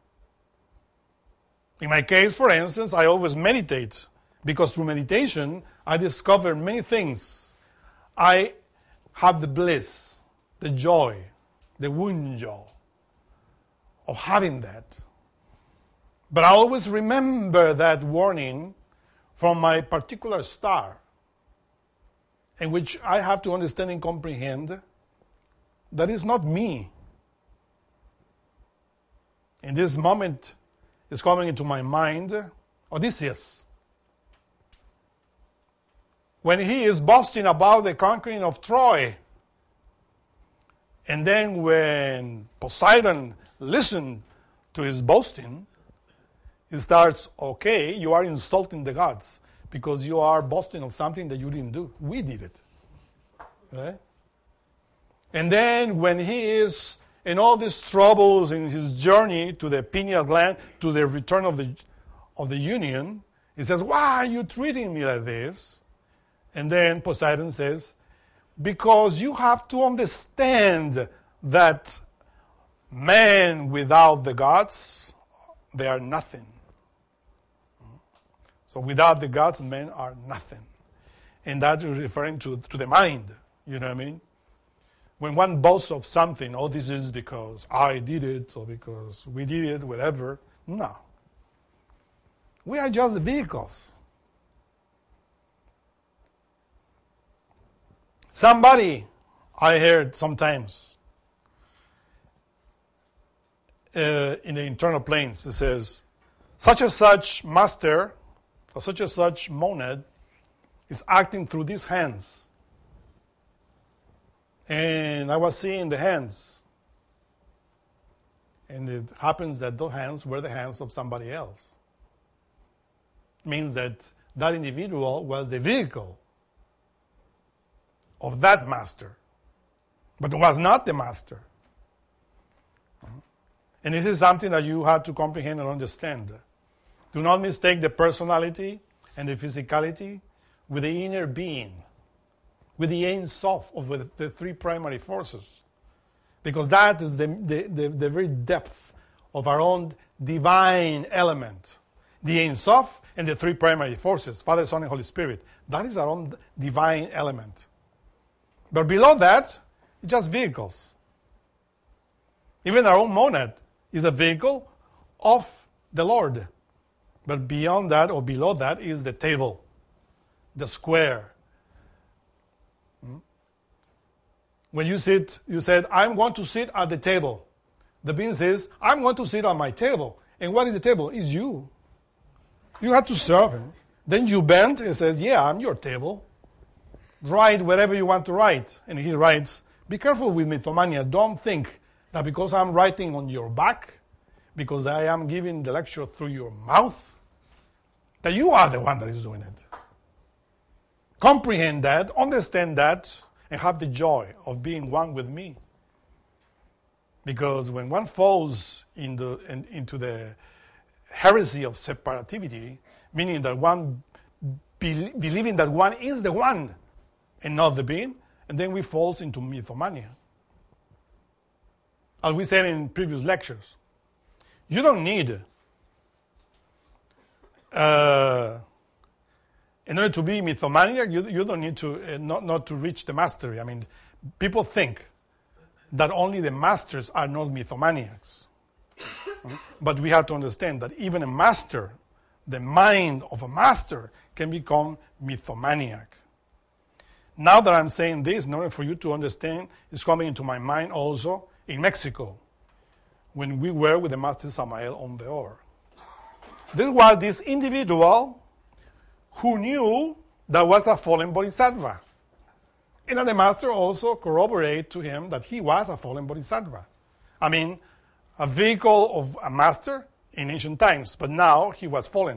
In my case, for instance, I always meditate, because through meditation, I discover many things. I have the bliss, the joy, the wunjo of having that. But I always remember that warning from my particular star, in which I have to understand and comprehend that it's not me. In this moment is coming into my mind Odysseus. When he is boasting about the conquering of Troy, And then when Poseidon listened to his boasting, he starts, okay, you are insulting the gods because you are boasting of something that you didn't do. We did it. Right? And then when he is in all these troubles in his journey to the pineal gland, to the return of the, of the union, he says, why are you treating me like this? And then Poseidon says, because you have to understand that men without the gods, they are nothing. So without the gods, men are nothing. And that is referring to, to the mind, you know what I mean? When one boasts of something, oh, this is because I did it, or because we did it, whatever, no. We are just the vehicles. Somebody, I heard sometimes, uh, in the internal planes, it says, such and such master, or such and such monad, is acting through these hands. And I was seeing the hands. And it happens that those hands were the hands of somebody else. It means that that individual was the vehicle of that master, but was not the master. And this is something that you have to comprehend and understand. Do not mistake the personality and the physicality with the inner being, with the Ein Sof of the, the three primary forces. Because that is the, the, the, the very depth of our own divine element. The Ein Sof and the three primary forces, Father, Son, and Holy Spirit. That is our own divine element. But below that, it's just vehicles. Even our own monad is a vehicle of the Lord. But beyond that, or below that, is the table, the square. Hmm? When you sit, you said, I'm going to sit at the table. The being says, I'm going to sit on my table. And what is the table? It's you. You have to serve him. Then you bend and says, yeah, I'm your table. Write whatever you want to write. And he writes, be careful with mythomania. Don't think that because I'm writing on your back, because I am giving the lecture through your mouth, that you are the one that is doing it. Comprehend that, understand that, and have the joy of being one with me. Because when one falls in the, in, into the heresy of separativity, meaning that one be, believing that one is the one and not the being, and then we fall into mythomania. As we said in previous lectures, you don't need, uh, in order to be mythomaniac, you, you don't need to, uh, not, not to reach the mastery. I mean, people think that only the masters are not mythomaniacs. But we have to understand that even a master, the mind of a master, can become mythomaniac. Now that I'm saying this, in order for you to understand, it's coming into my mind also in Mexico, when we were with the Master Samael on the Or. This was this individual who knew that was a fallen bodhisattva. And the Master also corroborated to him that he was a fallen bodhisattva. I mean, a vehicle of a master in ancient times, but now he was fallen.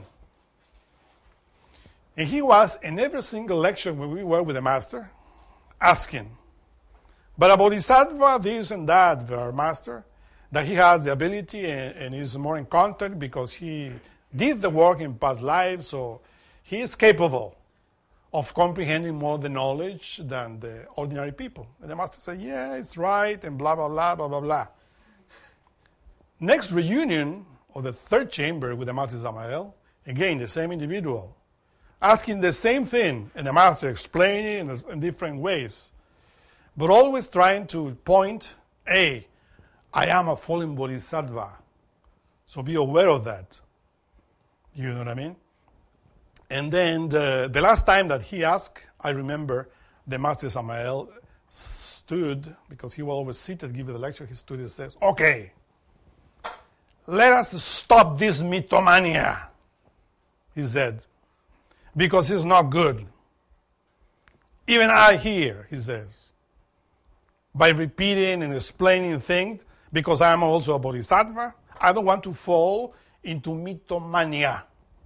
And he was in every single lecture when we were with the Master asking, but a bodhisattva, this and that, our Master, that he has the ability and, and is more in contact because he did the work in past lives, so he is capable of comprehending more the knowledge than the ordinary people. And the Master said, yeah, it's right, and blah, blah, blah, blah, blah, blah. Next reunion of the third chamber with the Master Samael, again, the same individual, asking the same thing, and the Master explaining in, in different ways, but always trying to point, hey, I am a fallen bodhisattva, so be aware of that. You know what I mean? And then the, the last time that he asked, I remember the Master Samael stood, because he was always seated, give the lecture, he stood and says, okay, let us stop this mythomania, he said, because it's not good. Even I hear, he says. by repeating and explaining things because I am also a bodhisattva. I don't want to fall into mythomania.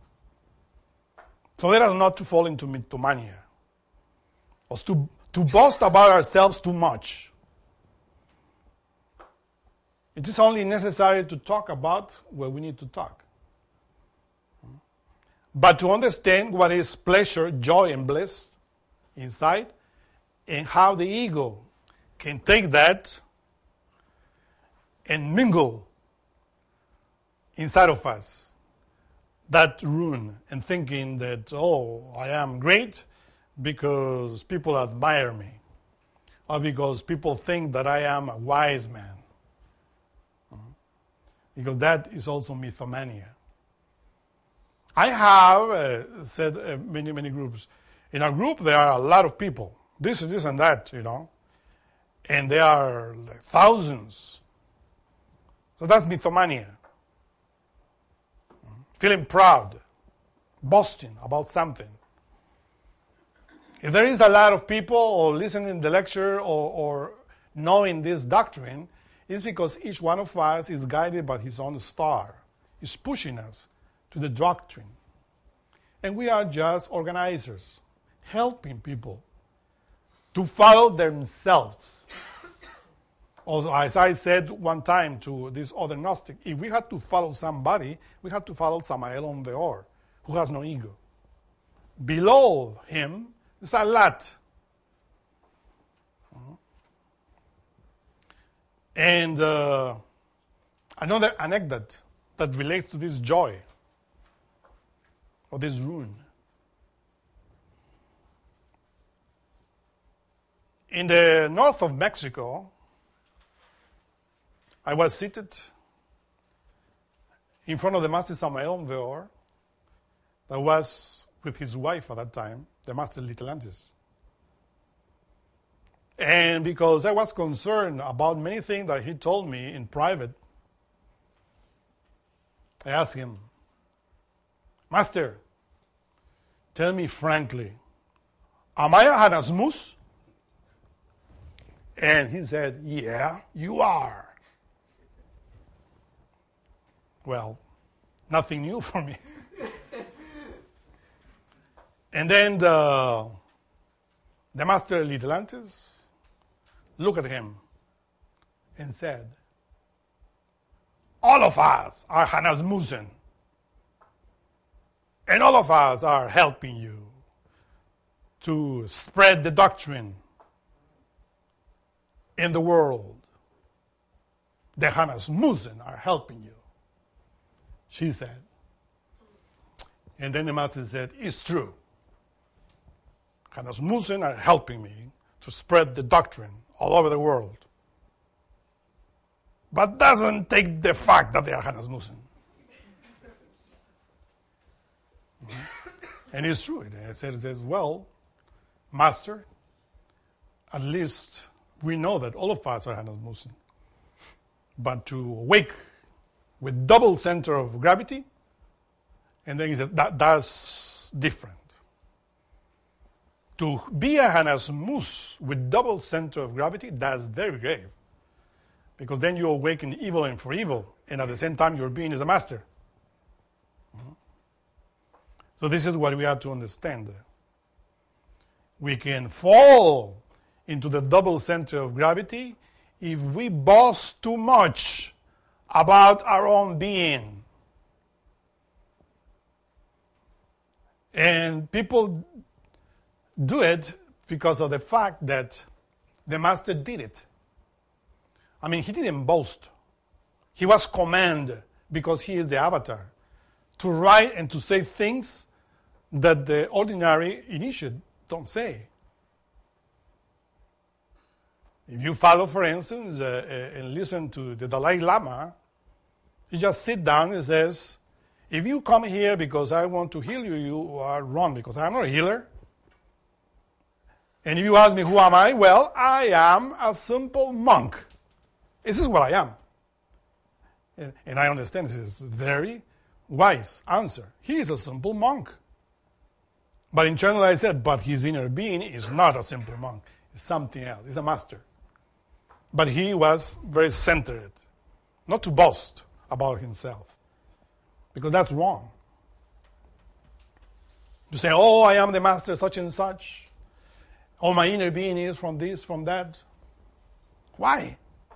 So let us not to fall into mythomania, or to, to boast about ourselves too much. It is only necessary to talk about what we need to talk. But to understand what is pleasure, joy, and bliss inside, and how the ego can take that and mingle inside of us that ruin and thinking that, oh, I am great because people admire me, or because people think that I am a wise man. Because that is also mythomania. I have uh, said uh, many, many groups. In our group, there are a lot of people, this, this, and that, you know, and there are like thousands. So that's mythomania. Feeling proud, boasting about something. If there is a lot of people or listening to the lecture or, or knowing this doctrine, it's because each one of us is guided by his own star. He's pushing us to the doctrine. And we are just organizers, helping people to follow themselves. Also, as I said one time to this other Gnostic, if we had to follow somebody, we had to follow Samael Aun Weor, who has no ego. Below him is a lot. And uh, another anecdote that relates to this joy or this ruin. In the north of Mexico, I was seated in front of the Master Samael Aun Weor, that was with his wife at that time, the Master Litelantis. And because I was concerned about many things that he told me in private, I asked him, Master, tell me frankly, am I a Hanasmus? And he said, yeah, you are. Well, nothing new for me. And then the, the Master Litelantis looked at him and said, all of us are Hanasmusen, and all of us are helping you to spread the doctrine in the world. The Hanasmusen are helping you, she said. And then the Master said, it's true. Hanasmusen are helping me to spread the doctrine all over the world. But doesn't take the fact that they are Hanasmusen. Mm-hmm. And it's true. It says, it says, well, Master, at least we know that all of us are Hanasmusen. But to awake with double center of gravity, and then he says, that, that's different. To be a Hanasmus with double center of gravity, that's very grave. Because then you awaken evil and for evil, and at the same time your being is a master. Mm-hmm. So this is what we have to understand. We can fall into the double center of gravity if we boast too much about our own being. And people do it because of the fact that the Master did it. I mean, he didn't boast. He was commanded, because he is the avatar, to write and to say things that the ordinary initiate don't say. If you follow, for instance, uh, uh, and listen to the Dalai Lama, he just sit down and says, if you come here because I want to heal you, you are wrong, because I'm not a healer. And if you ask me, who am I? Well, I am a simple monk. This is what I am. And, and I understand this is a very wise answer. He is a simple monk. But internally I said, but his inner being is not a simple monk. It's something else. It's a master. But he was very centered, not to boast about himself, because that's wrong. To say, oh, I am the master such and such. Oh, my inner being is from this, from that. Why?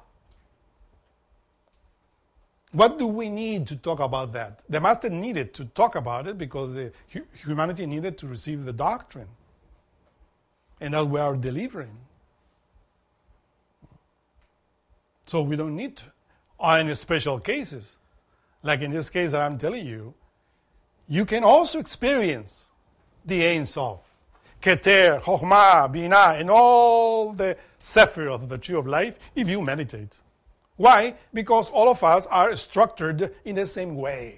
What do we need to talk about that? The master needed to talk about it because the hu- humanity needed to receive the doctrine. And that we are delivering. So we don't need to. Or in special cases, like in this case that I'm telling you, you can also experience the Ein Sof, Keter, Chokhmah, Binah, and all the Sephir of the tree of life if you meditate. Why? Because all of us are structured in the same way.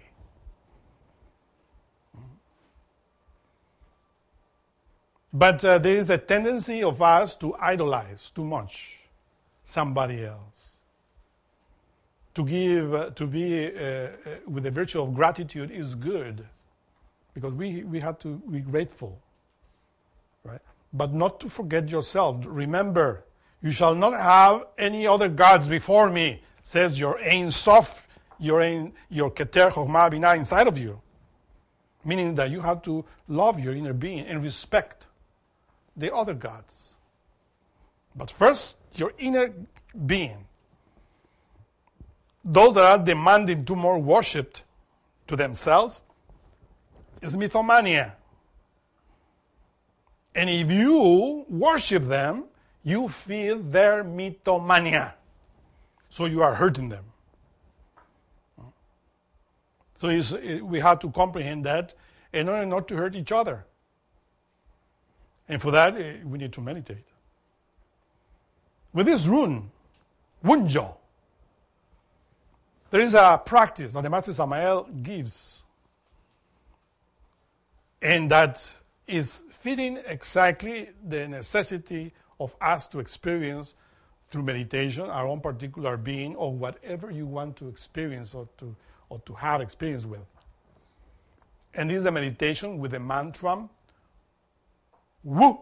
But uh, there is a tendency of us to idolize too much somebody else. To give, uh, to be uh, uh, with the virtue of gratitude is good, because we, we have to be grateful, right? But not to forget yourself. Remember, you shall not have any other gods before me, says your Ein Sof, your Ein, your Keter, Chokhmah, Binah inside of you. Meaning that you have to love your inner being and respect the other gods. But first, your inner being. Those that are demanding to more worshipped to themselves is mythomania. And if you worship them, you feel their mythomania. So you are hurting them. So it's, it, we have to comprehend that in order not to hurt each other. And for that, uh, we need to meditate. With this rune, Wunjo, there is a practice that the Master Samael gives, and that is fitting exactly the necessity of us to experience through meditation our own particular being, or whatever you want to experience or to, or to have experience with. And this is a meditation with the mantra, Wu.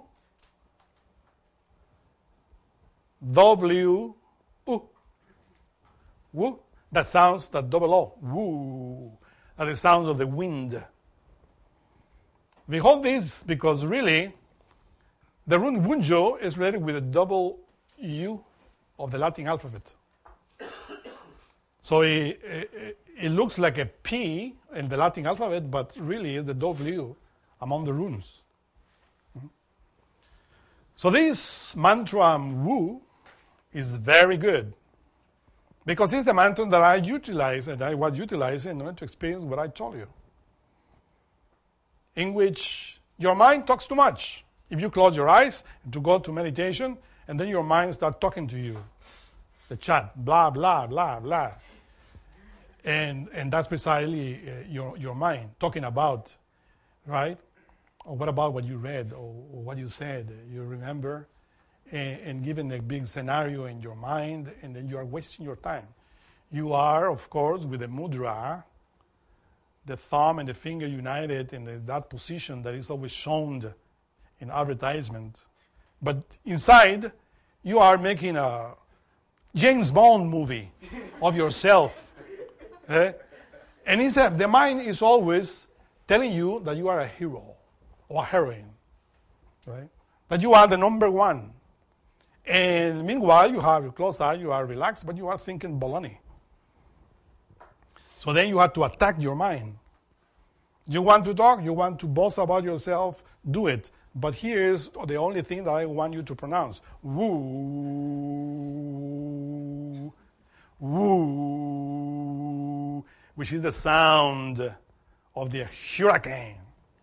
W. U. Wu. That sounds, that double O. Woo. That is the sounds of the wind. We hold this because really, the rune Wunjo is related with the double U of the Latin alphabet. So it, it, it looks like a P in the Latin alphabet, but really is the W among the runes. So this mantra Wu is very good, because it's the mantra that I utilize and I was utilizing in order to experience what I told you, in which your mind talks too much. If you close your eyes to go to meditation, and then your mind starts talking to you, the chat, blah, blah, blah, blah. And, and that's precisely uh, your, your mind talking about, right? Or what about what you read or, or what you said, you remember, and, and given a big scenario in your mind, and then you are wasting your time. You are, of course, with the mudra, the thumb and the finger united in the, that position that is always shown in advertisement. But inside, you are making a James Bond movie of yourself. eh? And instead, the mind is always telling you that you are a hero or a heroine, right? That you are the number one. And meanwhile, you have your closed eye, you are relaxed, but you are thinking baloney. So then you have to attack your mind. You want to talk, you want to boast about yourself, do it. But here is the only thing that I want you to pronounce. Woo, woo, which is the sound of the hurricane.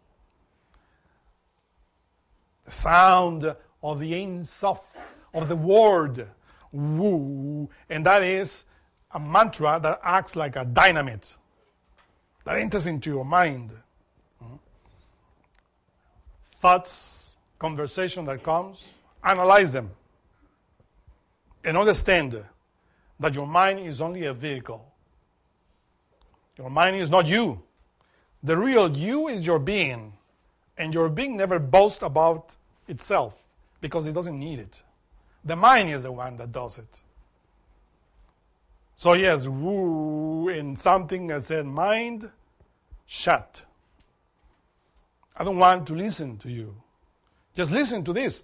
The sound of the Ein Sof, of the word, woo. And that is a mantra that acts like a dynamite that enters into your mind. Mm-hmm. Thoughts, conversation that comes, analyze them. And understand that your mind is only a vehicle. Your mind is not you. The real you is your being. And your being never boasts about itself because it doesn't need it. The mind is the one that does it. So yes, woo, in something I said, mind, shut. I don't want to listen to you. Just listen to this.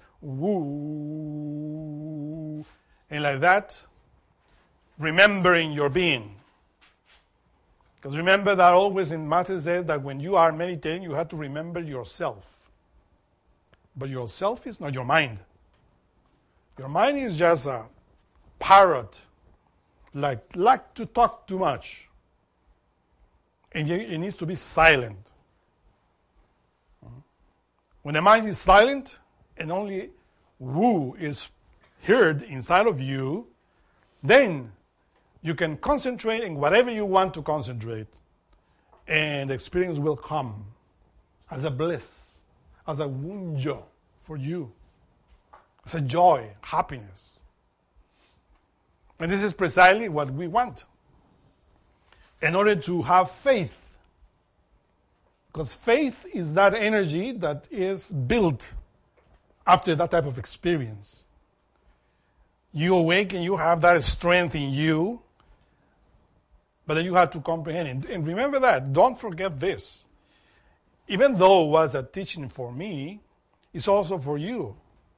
Woo. And like that, remembering your being. Because remember that always in Master says that when you are meditating, you have to remember yourself. But yourself is not your mind. Your mind is just a parrot, like like to talk too much. And it needs to be silent. When the mind is silent and only woo is heard inside of you, then you can concentrate in whatever you want to concentrate, and the experience will come as a bliss, as a wunjo for you, as a joy, happiness. And this is precisely what we want in order to have faith. Because faith is that energy that is built after that type of experience. You awake and you have that strength in you, but then you have to comprehend it. And remember that. Don't forget this. Even though it was a teaching for me, it's also for you.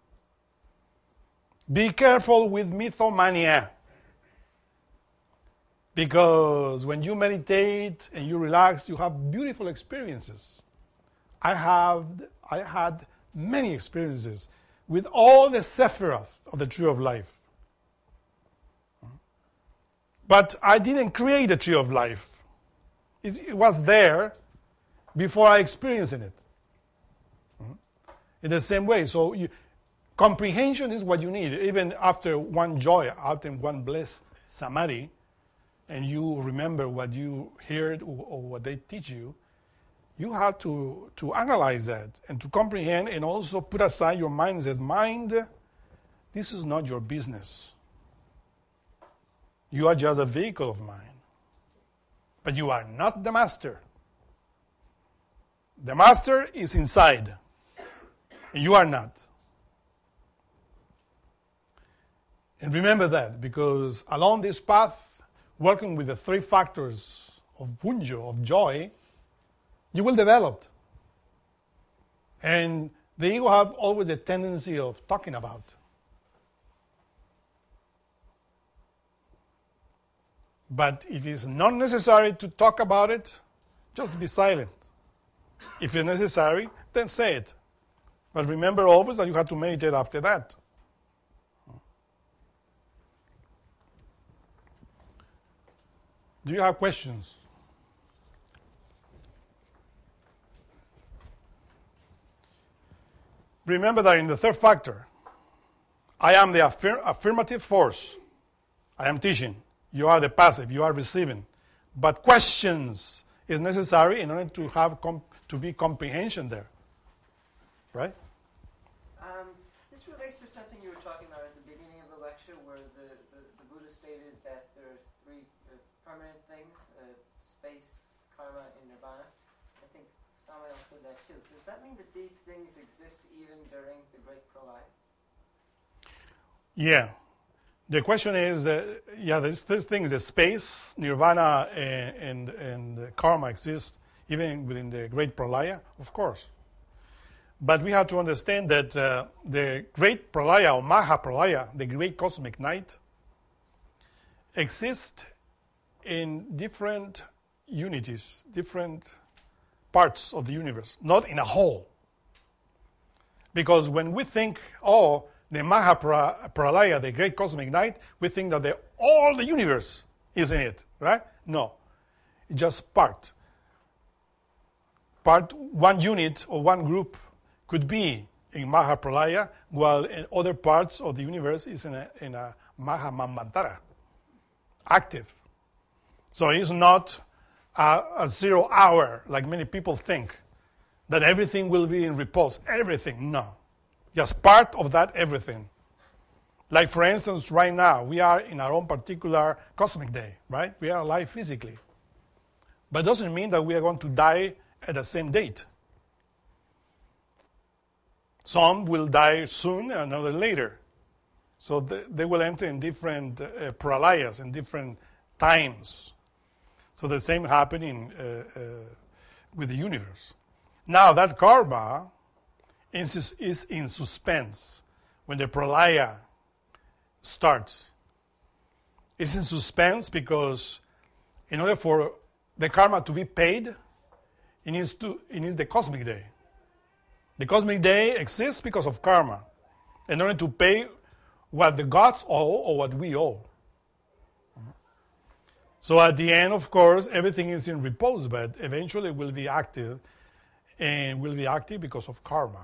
Be careful with mythomania. Because when you meditate and you relax, you have beautiful experiences. I have, I had many experiences with all the sephiroth of the tree of life. But I didn't create the tree of life. It was there before I experienced it. In the same way, so you, comprehension is what you need. Even after one joy, after one bliss samadhi, and you remember what you heard or, or what they teach you, you have to, to analyze that and to comprehend, and also put aside your mind and say, mind, this is not your business. You are just a vehicle of mine. But you are not the master. The master is inside, and you are not. And remember that, because along this path, working with the three factors of wunjo, of joy, you will develop. And the ego have always a tendency of talking about. But if it's not necessary to talk about it, just be silent. If it's necessary, then say it. But remember always that you have to meditate after that. Do you have questions? Remember that in the third factor, I am the affirm- affirmative force. I am teaching. You are the passive. You are receiving. But questions is necessary in order to have com- to be comprehension there. Right? Um, this relates to something you were talking about at the beginning of the lecture, where the, the, the Buddha stated that there are three uh, permanent things, uh, space, karma, and nirvana. I think Samael said that too. Does that mean that these things exist even during the Great Pralaya? Yeah. The question is, uh, yeah, there's this thing, the space, nirvana, and, and, and karma exist even within the Great Pralaya, of course. But we have to understand that uh, the Great Pralaya, or Maha Pralaya, the Great Cosmic Night, exists in different unities, different parts of the universe, not in a whole. Because when we think, oh, the Maha Pralaya, the Great Cosmic Night, we think that the, all the universe is in it, right? No, it's just part. Part, one unit or one group could be in Maha Pralaya, while in other parts of the universe is in a, in a Maha Manvantara, active. So it's not a, a zero hour, like many people think, that everything will be in repose. Everything, no. Just part of that everything. Like, for instance, right now, we are in our own particular cosmic day, right? We are alive physically. But it doesn't mean that we are going to die at the same date. Some will die soon, and another later. So they, they will enter in different uh, pralayas, in different times. So the same happening uh, uh, with the universe. Now that karma is, is in suspense when the pralaya starts. It's in suspense because in order for the karma to be paid, it needs, to, it needs the cosmic day. The cosmic day exists because of karma, in order to pay what the gods owe or what we owe. So at the end, of course, everything is in repose, but eventually it will be active, and will be active because of karma.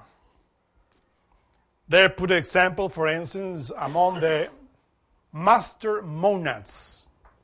They put an example, for instance, among the master monads.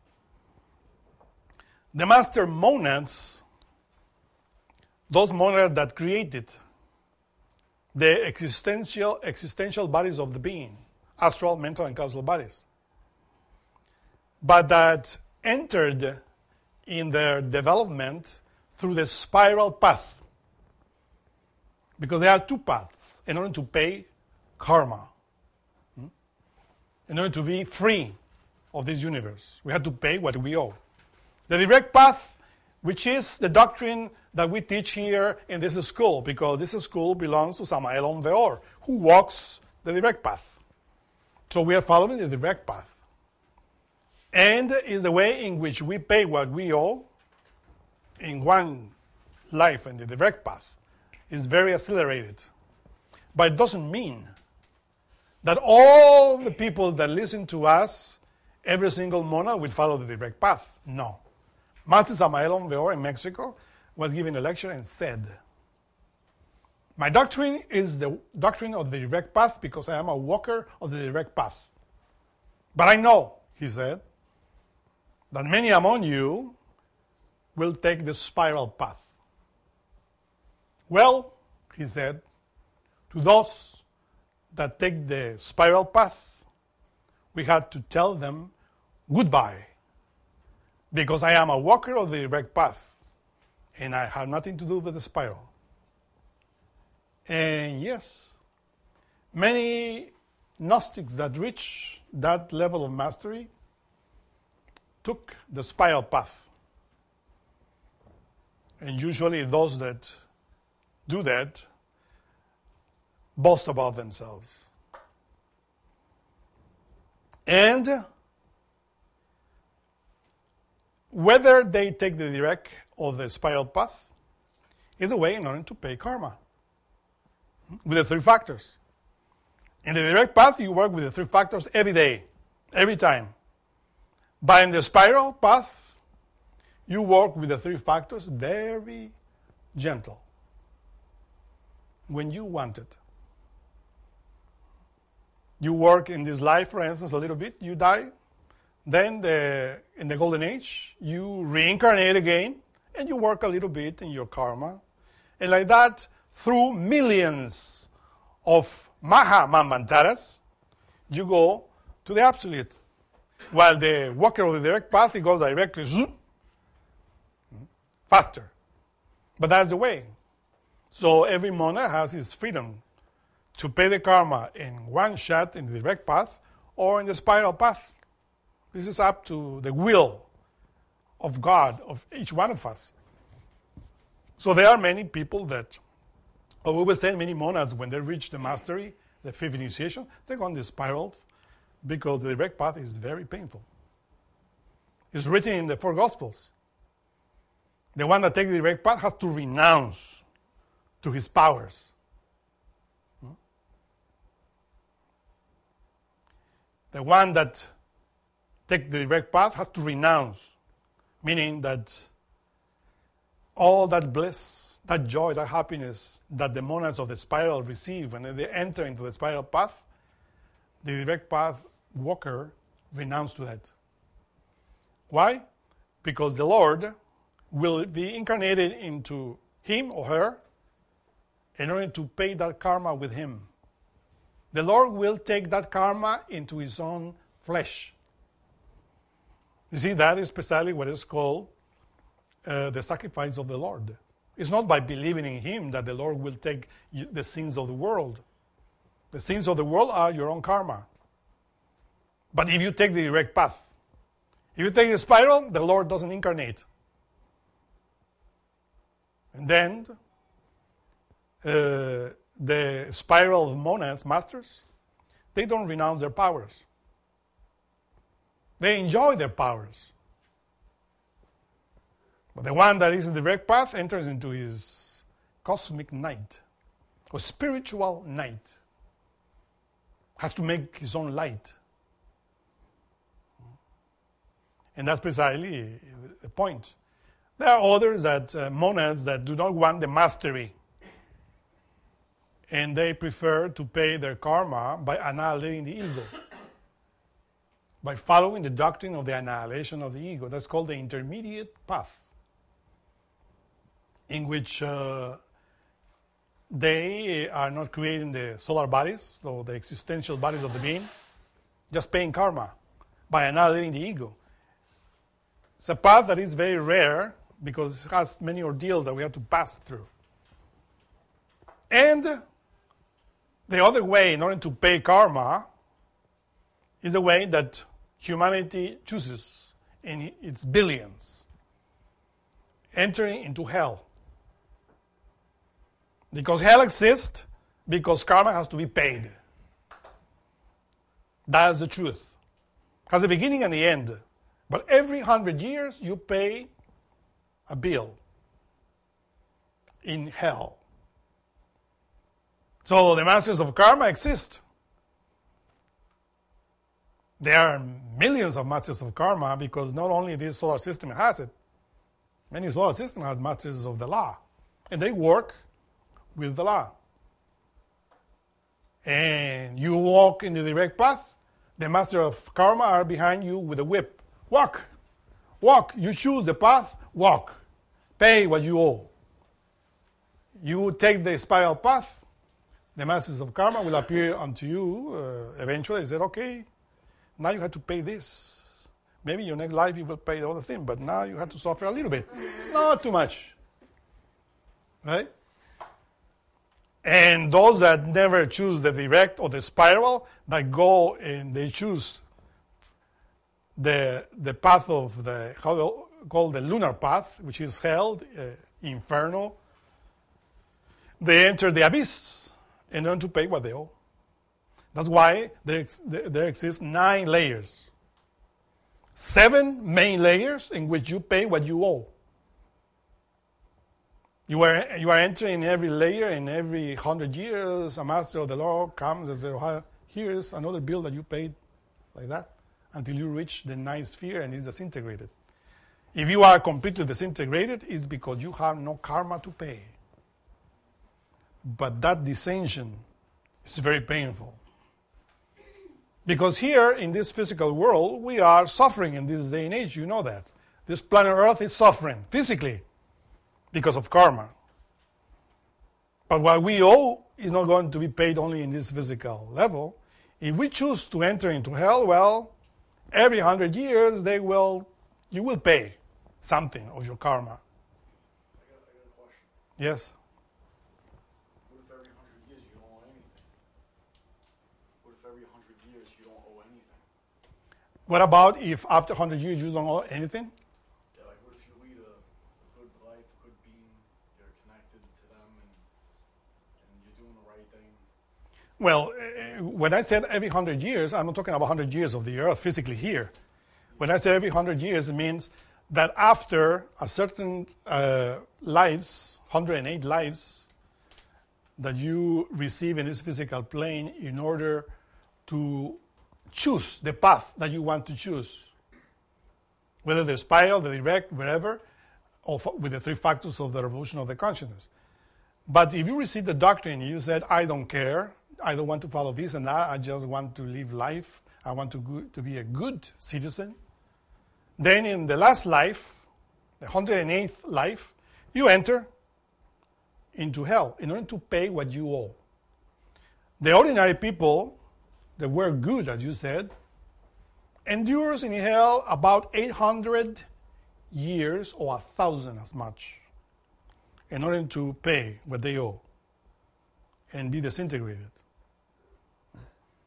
The master monads, those monads that created the existential existential bodies of the being, astral, mental, and causal bodies, but that entered in their development through the spiral path. Because there are two paths in order to pay karma. In order to be free of this universe, we have to pay what we owe. The direct path, which is the doctrine that we teach here in this school, because this school belongs to Samael Aun Weor, who walks the direct path. So we are following the direct path. And is the way in which we pay what we owe in one life, and the direct path is very accelerated. But it doesn't mean that all the people that listen to us, every single monad, will follow the direct path. No. Master Samael Aun Weor in Mexico was giving a lecture and said, my doctrine is the doctrine of the direct path because I am a walker of the direct path. But I know, he said, that many among you will take the spiral path. Well, he said, to those that take the spiral path, we had to tell them goodbye, because I am a walker of the direct path, and I have nothing to do with the spiral. And yes, many Gnostics that reach that level of mastery took the spiral path. And usually those that do that boast about themselves. And whether they take the direct or the spiral path is a way in order to pay karma with the three factors. In the direct path, you work with the three factors every day, every time. But in the spiral path, you work with the three factors very gentle. When you want it. You work in this life, for instance, a little bit, you die. Then the, in the golden age, you reincarnate again, and you work a little bit in your karma. And like that, through millions of Maha Manvantaras, you go to the absolute. While the walker of the direct path, he goes directly zoom, faster. But that's the way. So every monad has his freedom to pay the karma in one shot in the direct path or in the spiral path. This is up to the will of God, of each one of us. So there are many people that, or we will say many monads, when they reach the mastery, the fifth initiation, they go on the spirals because the direct path is very painful. It's written in the four Gospels. The one that takes the direct path has to renounce to his powers. The one that takes the direct path has to renounce, meaning that all that bliss, that joy, that happiness that the monads of the spiral receive when they enter into the spiral path, the direct path walker renounces to that. Why? Because the Lord will be incarnated into him or her in order to pay that karma with him. The Lord will take that karma into his own flesh. You see, that is precisely what is called uh, the sacrifice of the Lord. It's not by believing in him that the Lord will take the sins of the world. The sins of the world are your own karma. But if you take the direct path If you take the spiral, the Lord doesn't incarnate. And then uh, the spiral of monads, masters, they don't renounce their powers. They enjoy their powers. But the one that is in the direct path enters into his cosmic night, or spiritual night. Has to make his own light. And that's precisely the point. There are others that, uh, monads that do not want the mastery. And they prefer to pay their karma by annihilating the ego. By following the doctrine of the annihilation of the ego. That's called the intermediate path. In which uh, they are not creating the solar bodies, or the existential bodies of the being, just paying karma by annihilating the ego. It's a path that is very rare because it has many ordeals that we have to pass through. And the other way, in order to pay karma, is a way that humanity chooses in its billions, entering into hell. Because hell exists, because karma has to be paid. That's the truth. It has a beginning and the end. But every hundred years, you pay a bill in hell. So the masters of karma exist. There are millions of masters of karma because not only this solar system has it, many solar systems have masters of the law. And they work with the law. And you walk in the direct path, the master of karma are behind you with a whip. Walk. Walk. You choose the path, walk. Pay what you owe. You take the spiral path, the masters of karma will appear unto you uh, eventually. They said, okay, now you have to pay this. Maybe your next life you will pay the other thing, but now you have to suffer a little bit. Not too much. Right? And those that never choose the direct or the spiral, that go and they choose the the path of the, how called the lunar path, which is hell, uh, inferno, they enter the abyss and learn to pay what they owe. That's why there, ex- there exist nine layers. Seven main layers in which you pay what you owe. You are, you are entering every layer, and every hundred years, a master of the law comes and says, oh, here's another bill that you paid, like that, until you reach the ninth sphere and it's disintegrated. If you are completely disintegrated, it's because you have no karma to pay. But that dissension is very painful. Because here, in this physical world, we are suffering in this day and age, you know that. This planet Earth is suffering, physically, because of karma. But what we owe is not going to be paid only in this physical level. If we choose to enter into hell, well, every hundred years they will, you will pay something of your karma. I got, I got a question. Yes. What if every hundred years you don't owe anything? What if every hundred years you don't owe anything? What about if after hundred years you don't owe anything? Yeah, like what if you lead a, a good life, a good being, you're connected to them, and and you're doing the right thing? Well, uh, when I said every hundred years, I'm not talking about hundred years of the earth physically here. When I say every hundred years, it means that after a certain uh, lives, one hundred eight lives, that you receive in this physical plane in order to choose the path that you want to choose. Whether the spiral, the direct, wherever, or with the three factors of the revolution of the consciousness. But if you receive the doctrine, you said, I don't care, I don't want to follow this and that, I just want to live life, I want to, go, to be a good citizen. Then in the last life, the one hundred eighth life, you enter into hell in order to pay what you owe. The ordinary people that were good, as you said, endures in hell about eight hundred years or a thousand as much in order to pay what they owe and be disintegrated.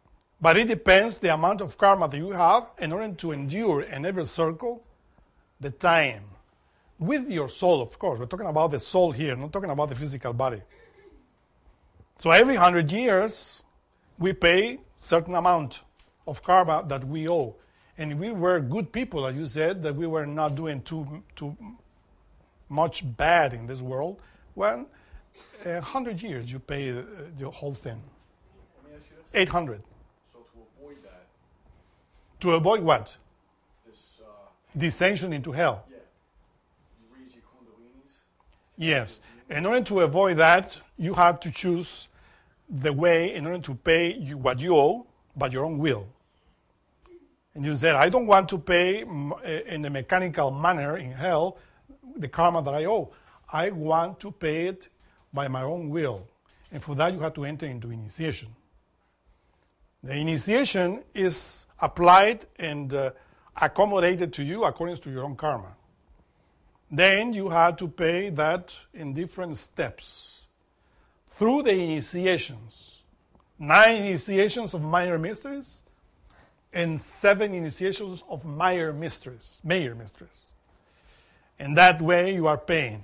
But it depends the amount of karma that you have in order to endure in every circle the time. With your soul, of course. We're talking about the soul here, not talking about the physical body. So every hundred years, we pay certain amount of karma that we owe. And if we were good people, as you said, that we were not doing too, too much bad in this world, well, a hundred years you pay the, the whole thing. Let me ask you this. Eight hundred. So to avoid that, To avoid what? this, uh, Descension into hell. yeah, you raise your kundalinis. Yes. In order to avoid that, you have to choose the way in order to pay you what you owe by your own will. And you said, I don't want to pay in a mechanical manner in hell the karma that I owe. I want to pay it by my own will. And for that, you have to enter into initiation. The initiation is applied and uh, accommodated to you according to your own karma. Then you have to pay that in different steps. Through the initiations, nine initiations of minor mysteries, and seven initiations of major mysteries, major mysteries. And that way you are paying.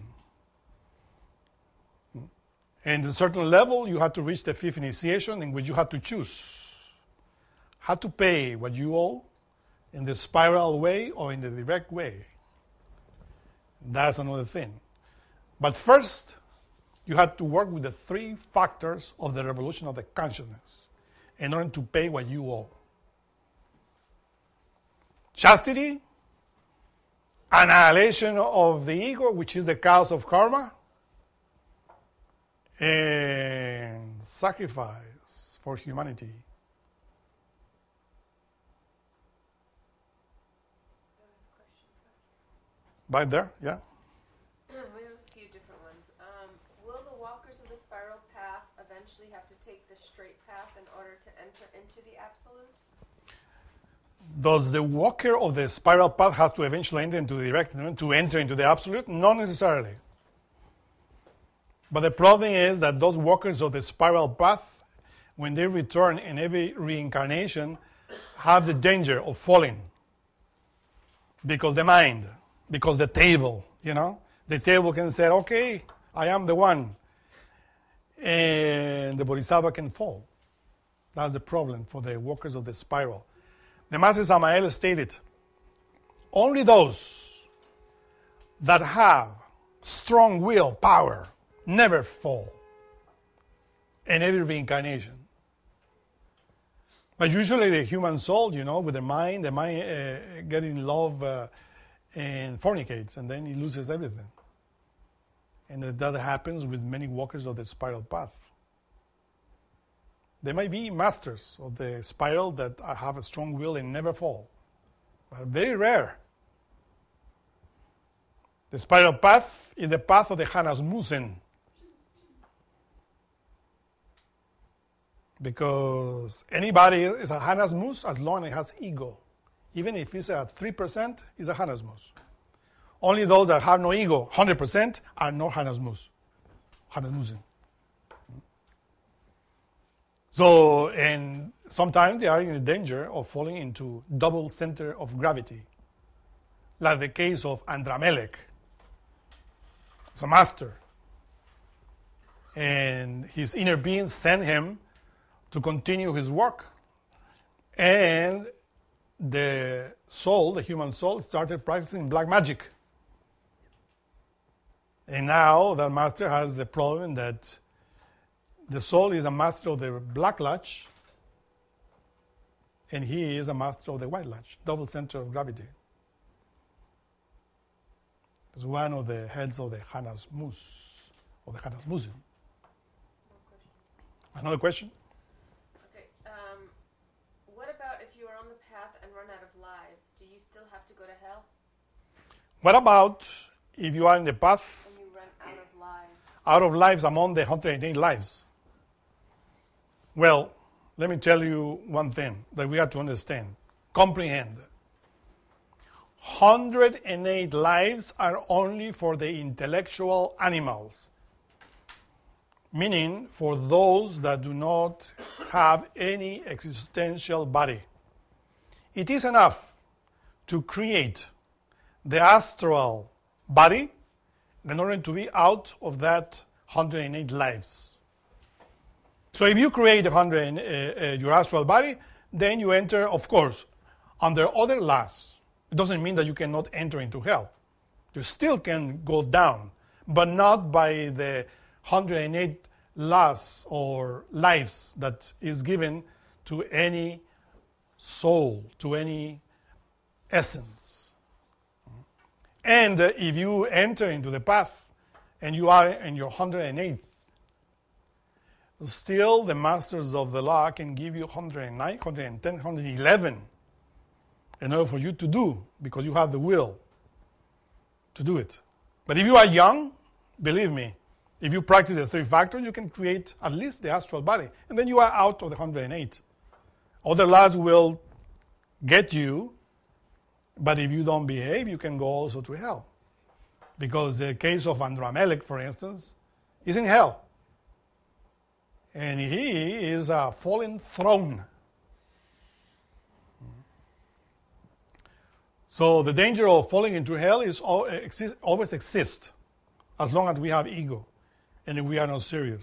And at a certain level, you have to reach the fifth initiation in which you have to choose how to pay what you owe in the spiral way or in the direct way. That's another thing. But first, you have to work with the three factors of the revolution of the consciousness in order to pay what you owe. Chastity, annihilation of the ego, which is the cause of karma, and sacrifice for humanity. Right there, yeah. We have a few different ones. Um, will the walkers of the spiral path eventually have to take the straight path in order to enter into the absolute? Does the walker of the spiral path have to eventually enter into the direct, to enter into the absolute? Not necessarily. But the problem is that those walkers of the spiral path, when they return in every reincarnation, have the danger of falling. Because the mind, because the table, you know, the table can say, okay, I am the one. And the bodhisattva can fall. That's the problem for the walkers of the spiral. The Master Samael stated, only those that have strong will power never fall in every reincarnation. But usually the human soul, you know, with the mind, the mind uh, gets in love uh, and fornicates, and then he loses everything. And that happens with many walkers of the spiral path. There may be masters of the spiral that have a strong will and never fall. But very rare. The spiral path is the path of the Hanasmusen. Because anybody is a Hanasmus as long as it has ego. Even if it's at three percent, it's a Hanasmus. Only those that have no ego, one hundred percent, are not Hanasmus. Hanasmusen. So, and sometimes they are in danger of falling into double center of gravity, like the case of Andramelech. He's a master. And his inner being sent him to continue his work. And the soul, the human soul, started practicing black magic. And now that master has the problem that the soul is a master of the black latch, and he is a master of the white latch, double center of gravity. It's one of the heads of the Hanasmus, of the Hanasmusen. Another question? Okay. Um, what about if you are on the path and run out of lives? Do you still have to go to hell? What about if you are in the path When you run out of lives? out of lives among the one hundred eight lives? Well, let me tell you one thing that we have to understand, comprehend. one hundred eight lives are only for the intellectual animals, meaning for those that do not have any existential body. It is enough to create the astral body in order to be out of that one hundred eight lives. So if you create one hundred, uh, uh, your astral body, then you enter, of course, under other laws. It doesn't mean that you cannot enter into hell. You still can go down, but not by the one hundred eight laws or lives that is given to any soul, to any essence. And uh, if you enter into the path and you are in your one hundred eight, still the masters of the law can give you one hundred nine, one hundred ten, one hundred eleven in order for you to do, because you have the will to do it. But if you are young, believe me, if you practice the three factors, you can create at least the astral body, and then you are out of the one hundred eight. Other laws will get you, but if you don't behave, you can go also to hell. Because the case of Andramelech, for instance, is in hell. And he is a fallen throne. So the danger of falling into hell is always exists as long as we have ego and if we are not serious.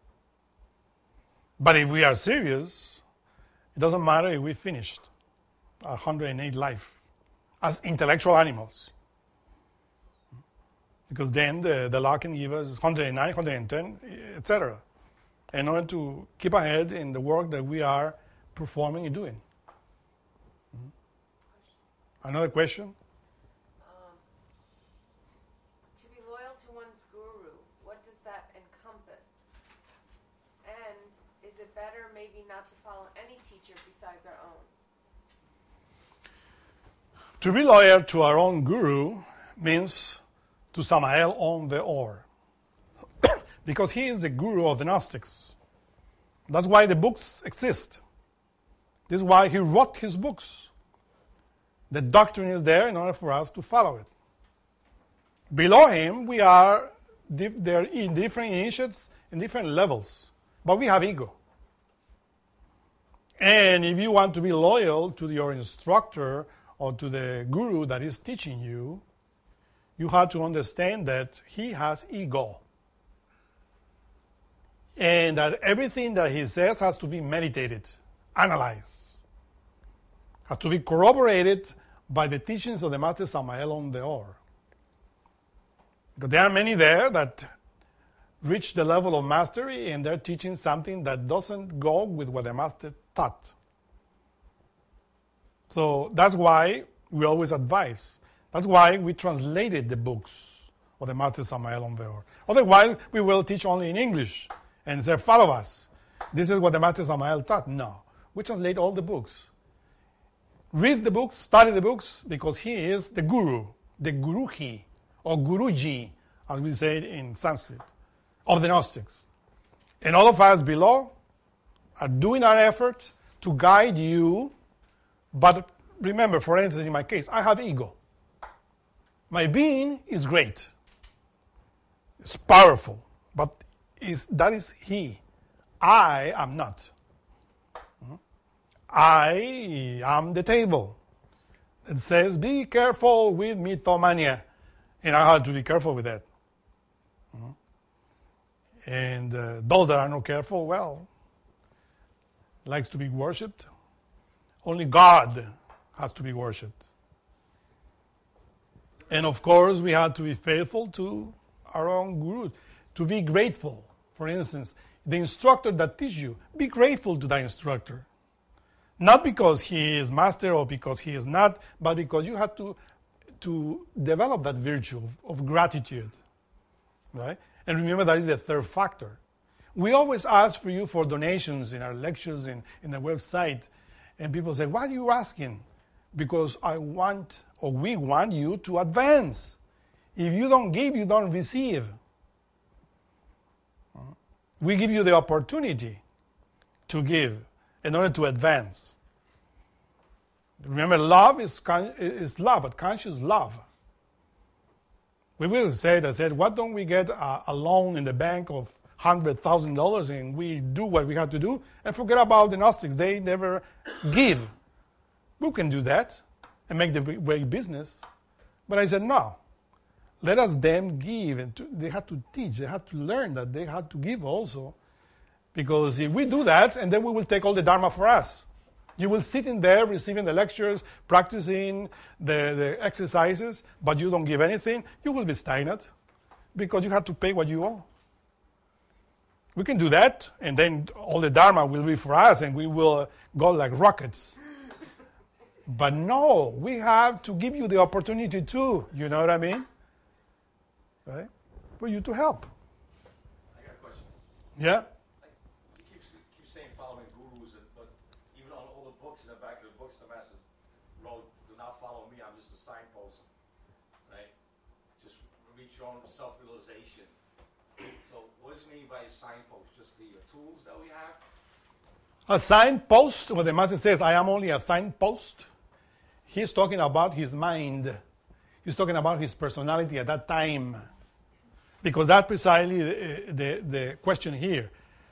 But if we are serious, it doesn't matter if we finished one hundred eight life as intellectual animals. Because then the, the law can give us one hundred nine, one hundred ten, et cetera, in order to keep ahead in the work that we are performing and doing. Another question? Um, to be loyal to one's guru, what does that encompass? And is it better maybe not to follow any teacher besides our own? To be loyal to our own guru means to Samael Aun Weor, because he is the guru of the Gnostics. That's why the books exist. This is why he wrote his books. The doctrine is there in order for us to follow it. Below him, we are there in different initiates in different levels, but we have ego. And if you want to be loyal to your instructor or to the guru that is teaching you, you have to understand that he has ego. And that everything that he says has to be meditated, analyzed, has to be corroborated by the teachings of the Master Samael Aun Weor. Because there are many there that reach the level of mastery and they're teaching something that doesn't go with what the Master taught. So that's why we always advise. That's why we translated the books of the Master Samael Aun Weor. Otherwise, we will teach only in English and say, follow us. This is what the Master Samael taught. No. We translate all the books. Read the books, study the books, because he is the guru, the guruji, or guruji, as we say it in Sanskrit, of the Gnostics. And all of us below are doing our effort to guide you, but remember, for instance, in my case, I have ego. My being is great. It's powerful, but is, that is he. I am not. I am the table. It says, be careful with mythomania. And I have to be careful with that. And uh, those that are not careful, well, likes to be worshipped. Only God has to be worshipped. And of course, we have to be faithful to our own guru, to be grateful. For instance, the instructor that teaches you, be grateful to that instructor. Not because he is master or because he is not, but because you have to, to develop that virtue of, of gratitude. Right? And remember, that is the third factor. We always ask for you for donations in our lectures, in, in the website. And people say, why are you asking? Because I want, or we want you to advance. If you don't give, you don't receive. We give you the opportunity to give in order to advance. Remember, love is, con- is love, but conscious love. We will say that said, what don't we get a, a loan in the bank of one hundred thousand dollars and we do what we have to do and forget about the Gnostics. They never give. We can do that and make the great business. But I said, no. Let us them give. And to, they had to teach. They had to learn that they had to give also. Because if we do that, and then we will take all the Dharma for us. You will sit in there receiving the lectures, practicing the, the exercises, but you don't give anything, you will be stagnant because you have to pay what you owe. We can do that, and then all the Dharma will be for us, and we will go like rockets. But no, we have to give you the opportunity too, you know what I mean? Right? For you to help. I got a question. Yeah? You keep, keep saying following gurus, and, but even on all the books in the back of the books, the master wrote, do not follow me, I'm just a signpost. Right? Just reach your own self-realization. So what does it mean by a signpost? Just the uh, tools that we have? A signpost, when the master says, I am only a signpost, he's talking about his mind. He's talking about his personality at that time. Because that's precisely the, the, the question here.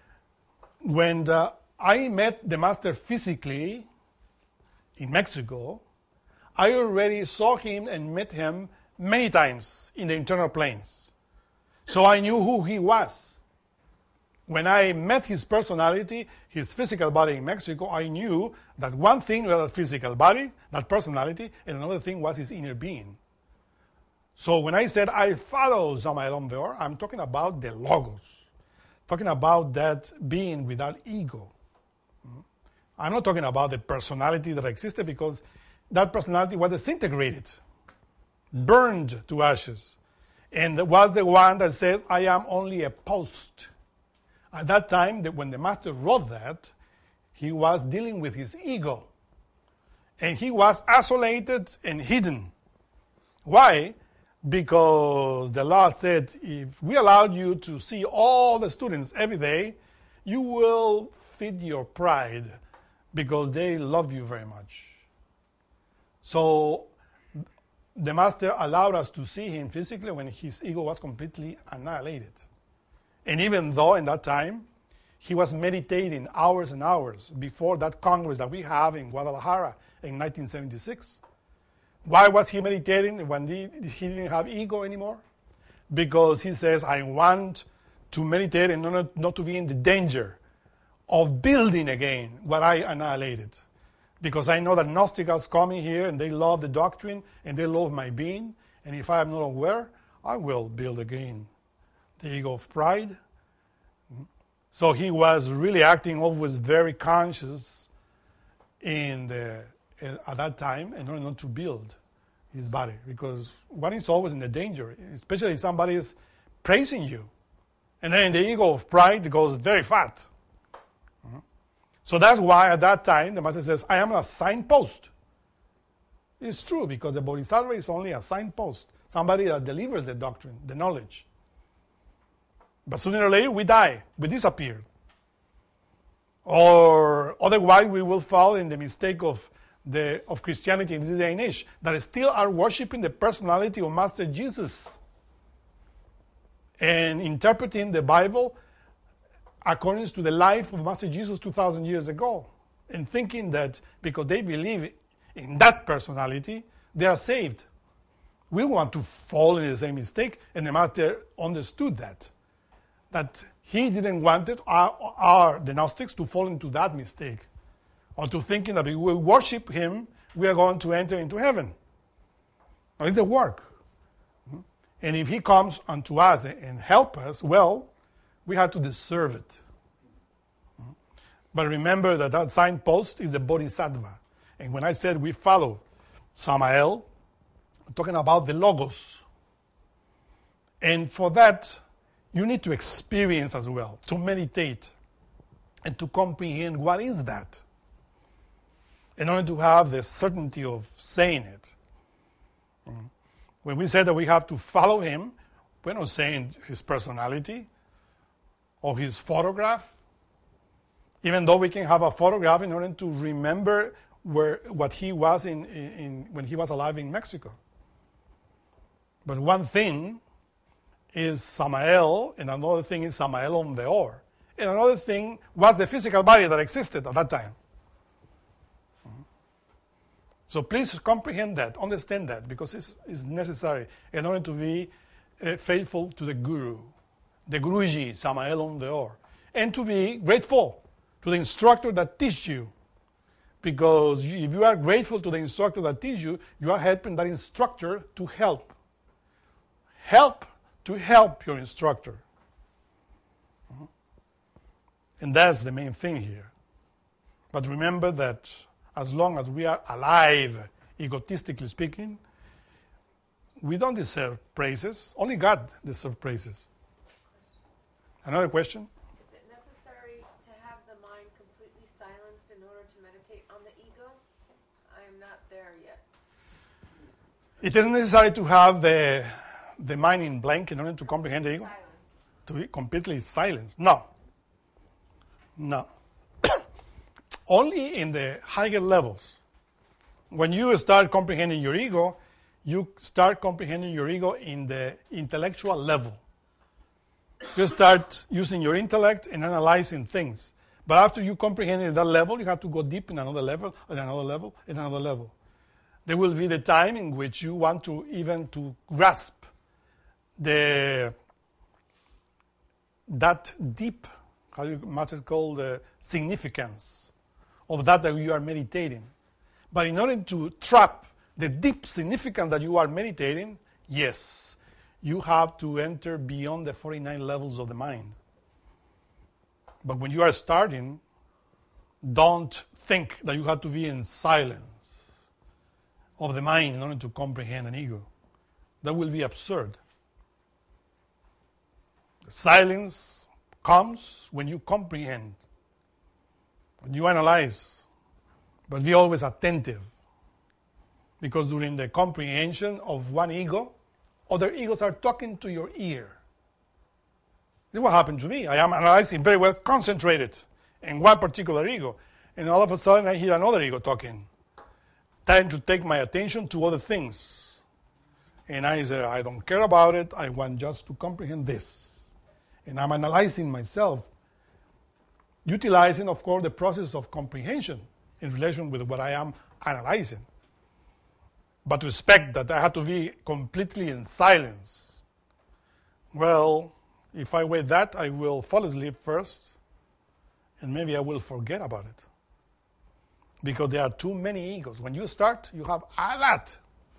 When the, I met the master physically in Mexico, I already saw him and met him many times in the internal planes. So I knew who he was. When I met his personality, his physical body in Mexico, I knew that one thing was that physical body, that personality, and another thing was his inner being. So when I said I follow Samael Aun Weor, I'm talking about the Logos, talking about that being without ego. I'm not talking about the personality that existed because that personality was disintegrated, burned to ashes, and was the one that says, I am only a post. At that time, when the master wrote that, he was dealing with his ego. And he was isolated and hidden. Why? Because the Lord said, if we allowed you to see all the students every day, you will feed your pride because they love you very much. So the master allowed us to see him physically when his ego was completely annihilated. And even though in that time, he was meditating hours and hours before that Congress that we have in Guadalajara in nineteen seventy-six. Why was he meditating when he, he didn't have ego anymore? Because he says, I want to meditate and not, not to be in the danger of building again what I annihilated. Because I know that Gnostics coming here and they love the doctrine and they love my being. And if I am not aware, I will build again the ego of pride. So he was really acting always very conscious in the, in, at that time in order not to build his body. Because one is always in the danger, especially if somebody is praising you. And then the ego of pride goes very fat. So that's why at that time the master says, I am a signpost. It's true because the Bodhisattva is only a signpost, somebody that delivers the doctrine, the knowledge. But sooner or later, we die. We disappear. Or otherwise, we will fall in the mistake of, the, of Christianity in this day and age, that still are worshiping the personality of Master Jesus and interpreting the Bible according to the life of Master Jesus two thousand years ago, and thinking that because they believe in that personality, they are saved. We want to fall in the same mistake, and the Master understood that. That he didn't want it, our, our, the Gnostics, to fall into that mistake. Or to thinking that if we worship him, we are going to enter into heaven. Now, it's a work. And if he comes unto us and help us, well, we have to deserve it. But remember that that signpost is the Bodhisattva. And when I said we follow Samael, I'm talking about the Logos. And for that, you need to experience as well, to meditate, and to comprehend what is that, in order to have the certainty of saying it. When we say that we have to follow him, we're not saying his personality or his photograph, even though we can have a photograph in order to remember where what he was in, in when he was alive in Mexico. But one thing is Samael, and another thing is Samael on the Or. And another thing was the physical body that existed at that time. So please comprehend that, understand that, because it's, it's necessary in order to be uh, faithful to the Guru, the Guruji, Samael on the Or, and to be grateful to the instructor that teach you. Because if you are grateful to the instructor that teach you, you are helping that instructor to help. Help to help your instructor. Uh-huh. And that's the main thing here. But remember that as long as we are alive, egotistically speaking, we don't deserve praises. Only God deserves praises. Another question? Is it necessary to have the mind completely silenced in order to meditate on the ego? I am not there yet. It isn't necessary to have the, the mind in blank in order to comprehend the ego? Silence. To be completely silenced? No. No. Only in the higher levels. When you start comprehending your ego, you start comprehending your ego in the intellectual level. You start using your intellect and analyzing things. But after you comprehend at that level, you have to go deep in another level, and another level, and another level. There will be the time in which you want to even to grasp the that deep, how you might call the significance of that that you are meditating. But in order to trap the deep significance that you are meditating, yes, you have to enter beyond the forty-nine levels of the mind. But when you are starting, don't think that you have to be in silence of the mind in order to comprehend an ego. That will be absurd. The silence comes when you comprehend, when you analyze, but be always attentive. Because during the comprehension of one ego, other egos are talking to your ear. This is what happened to me. I am analyzing very well, concentrated in one particular ego. And all of a sudden I hear another ego talking, trying to take my attention to other things. And I say, I don't care about it. I want just to comprehend this. And I'm analyzing myself, utilizing, of course, the process of comprehension in relation with what I am analyzing. But to expect that I have to be completely in silence, well, if I wait that, I will fall asleep first, and maybe I will forget about it. Because there are too many egos. When you start, you have a lot.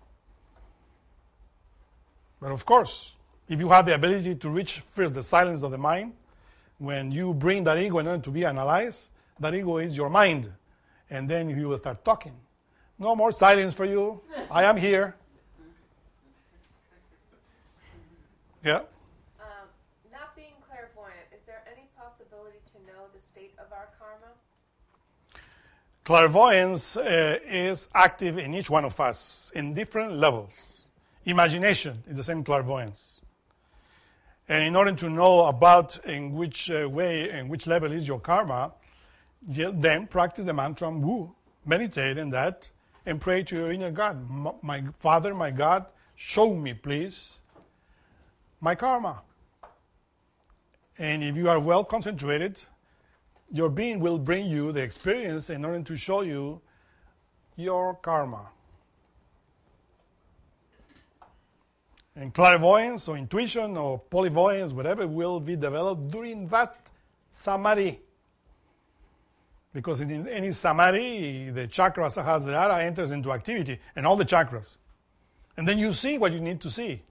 But of course, if you have the ability to reach first the silence of the mind, when you bring that ego in order to be analyzed, that ego is your mind. And then you will start talking. No more silence for you. I am here. Yeah? Um, not being clairvoyant, is there any possibility to know the state of our karma? Clairvoyance uh, is active in each one of us in different levels. Imagination is the same clairvoyance. And in order to know about in which uh, way, in which level is your karma, then practice the mantra Wu. Meditate in that and pray to your inner God. My Father, my God, show me, please, my karma. And if you are well concentrated, your being will bring you the experience in order to show you your karma. And clairvoyance or intuition or polyvoyance, whatever, will be developed during that samadhi. Because in any samadhi, the chakra sahasrara enters into activity, and all the chakras. And then you see what you need to see.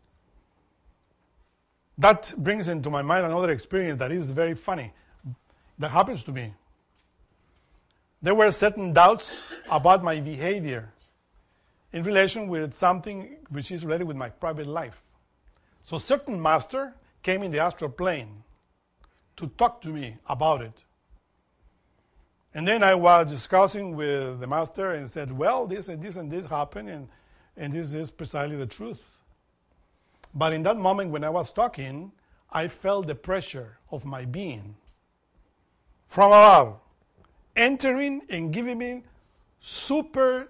That brings into my mind another experience that is very funny. That happens to me. There were certain doubts about my behavior in relation with something which is related with my private life. So a certain master came in the astral plane to talk to me about it. And then I was discussing with the master and said, well, this and this and this happened, and, and this is precisely the truth. But in that moment when I was talking, I felt the pressure of my being from above, entering and giving me super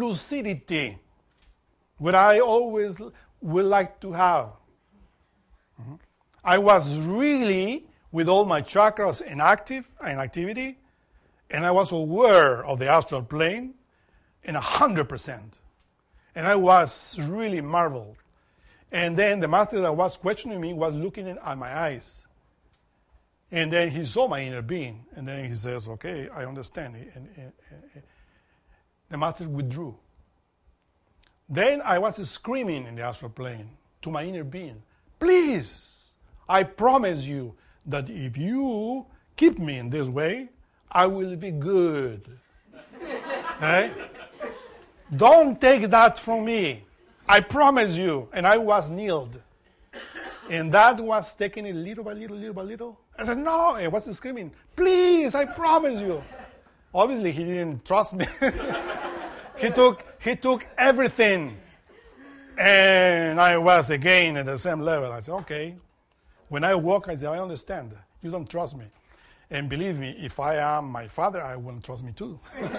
lucidity, what I always would like to have. Mm-hmm. I was really with all my chakras in active in activity, and I was aware of the astral plane in a hundred percent. And I was really marveled. And then the master that was questioning me was looking at my eyes. And then he saw my inner being. And then he says, okay, I understand. And, and, and the master withdrew. Then I was screaming in the astral plane to my inner being, please, I promise you that if you keep me in this way, I will be good. Okay? Don't take that from me. I promise you. And I was kneeled. And that was taking it little by little, little by little. I said, no. And I was screaming, please, I promise you. Obviously, he didn't trust me. he took he took everything. And I was again at the same level. I said, okay. When I walk, I said, I understand. You don't trust me. And believe me, if I am my father, I wouldn't trust me too.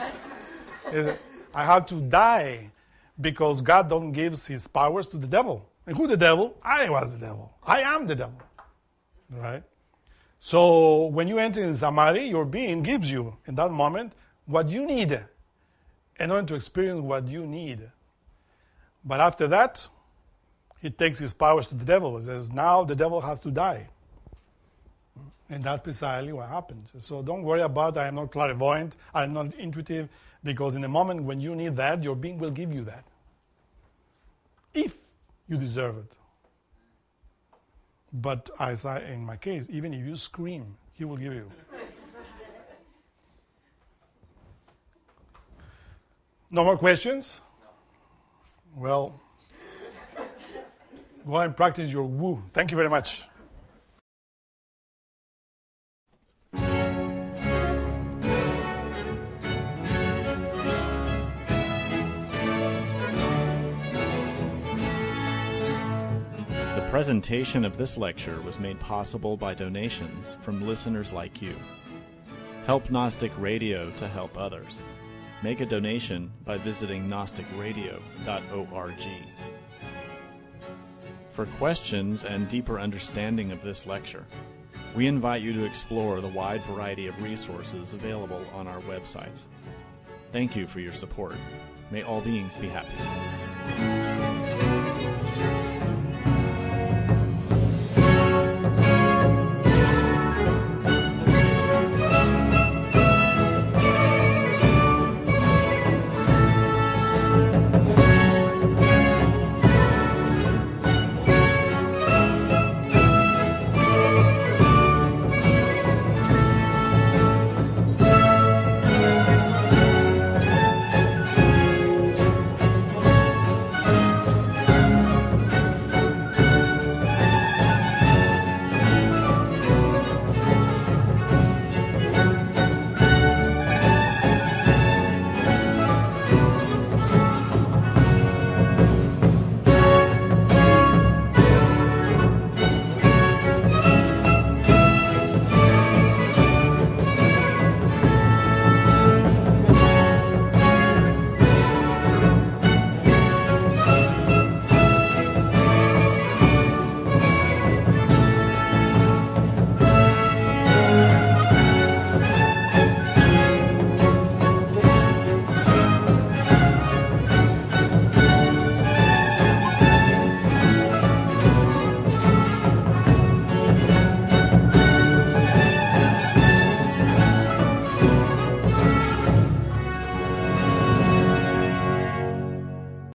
I have to die because God don't give his powers to the devil. And who the devil? I was the devil. I am the devil. Right? So when you enter in Samadhi, your being gives you, in that moment, what you need in order to experience what you need. But after that, he takes his powers to the devil. He says, now the devil has to die. And that's precisely what happened. So don't worry about, I am not clairvoyant, I am not intuitive, because in the moment when you need that, your being will give you that. If you deserve it. But as I, in my case, even if you scream, he will give you. No more questions? Well, go and practice your woo. Thank you very much. The presentation of this lecture was made possible by donations from listeners like you. Help Gnostic Radio to help others. Make a donation by visiting gnostic radio dot org. For questions and deeper understanding of this lecture, we invite you to explore the wide variety of resources available on our websites. Thank you for your support. May all beings be happy.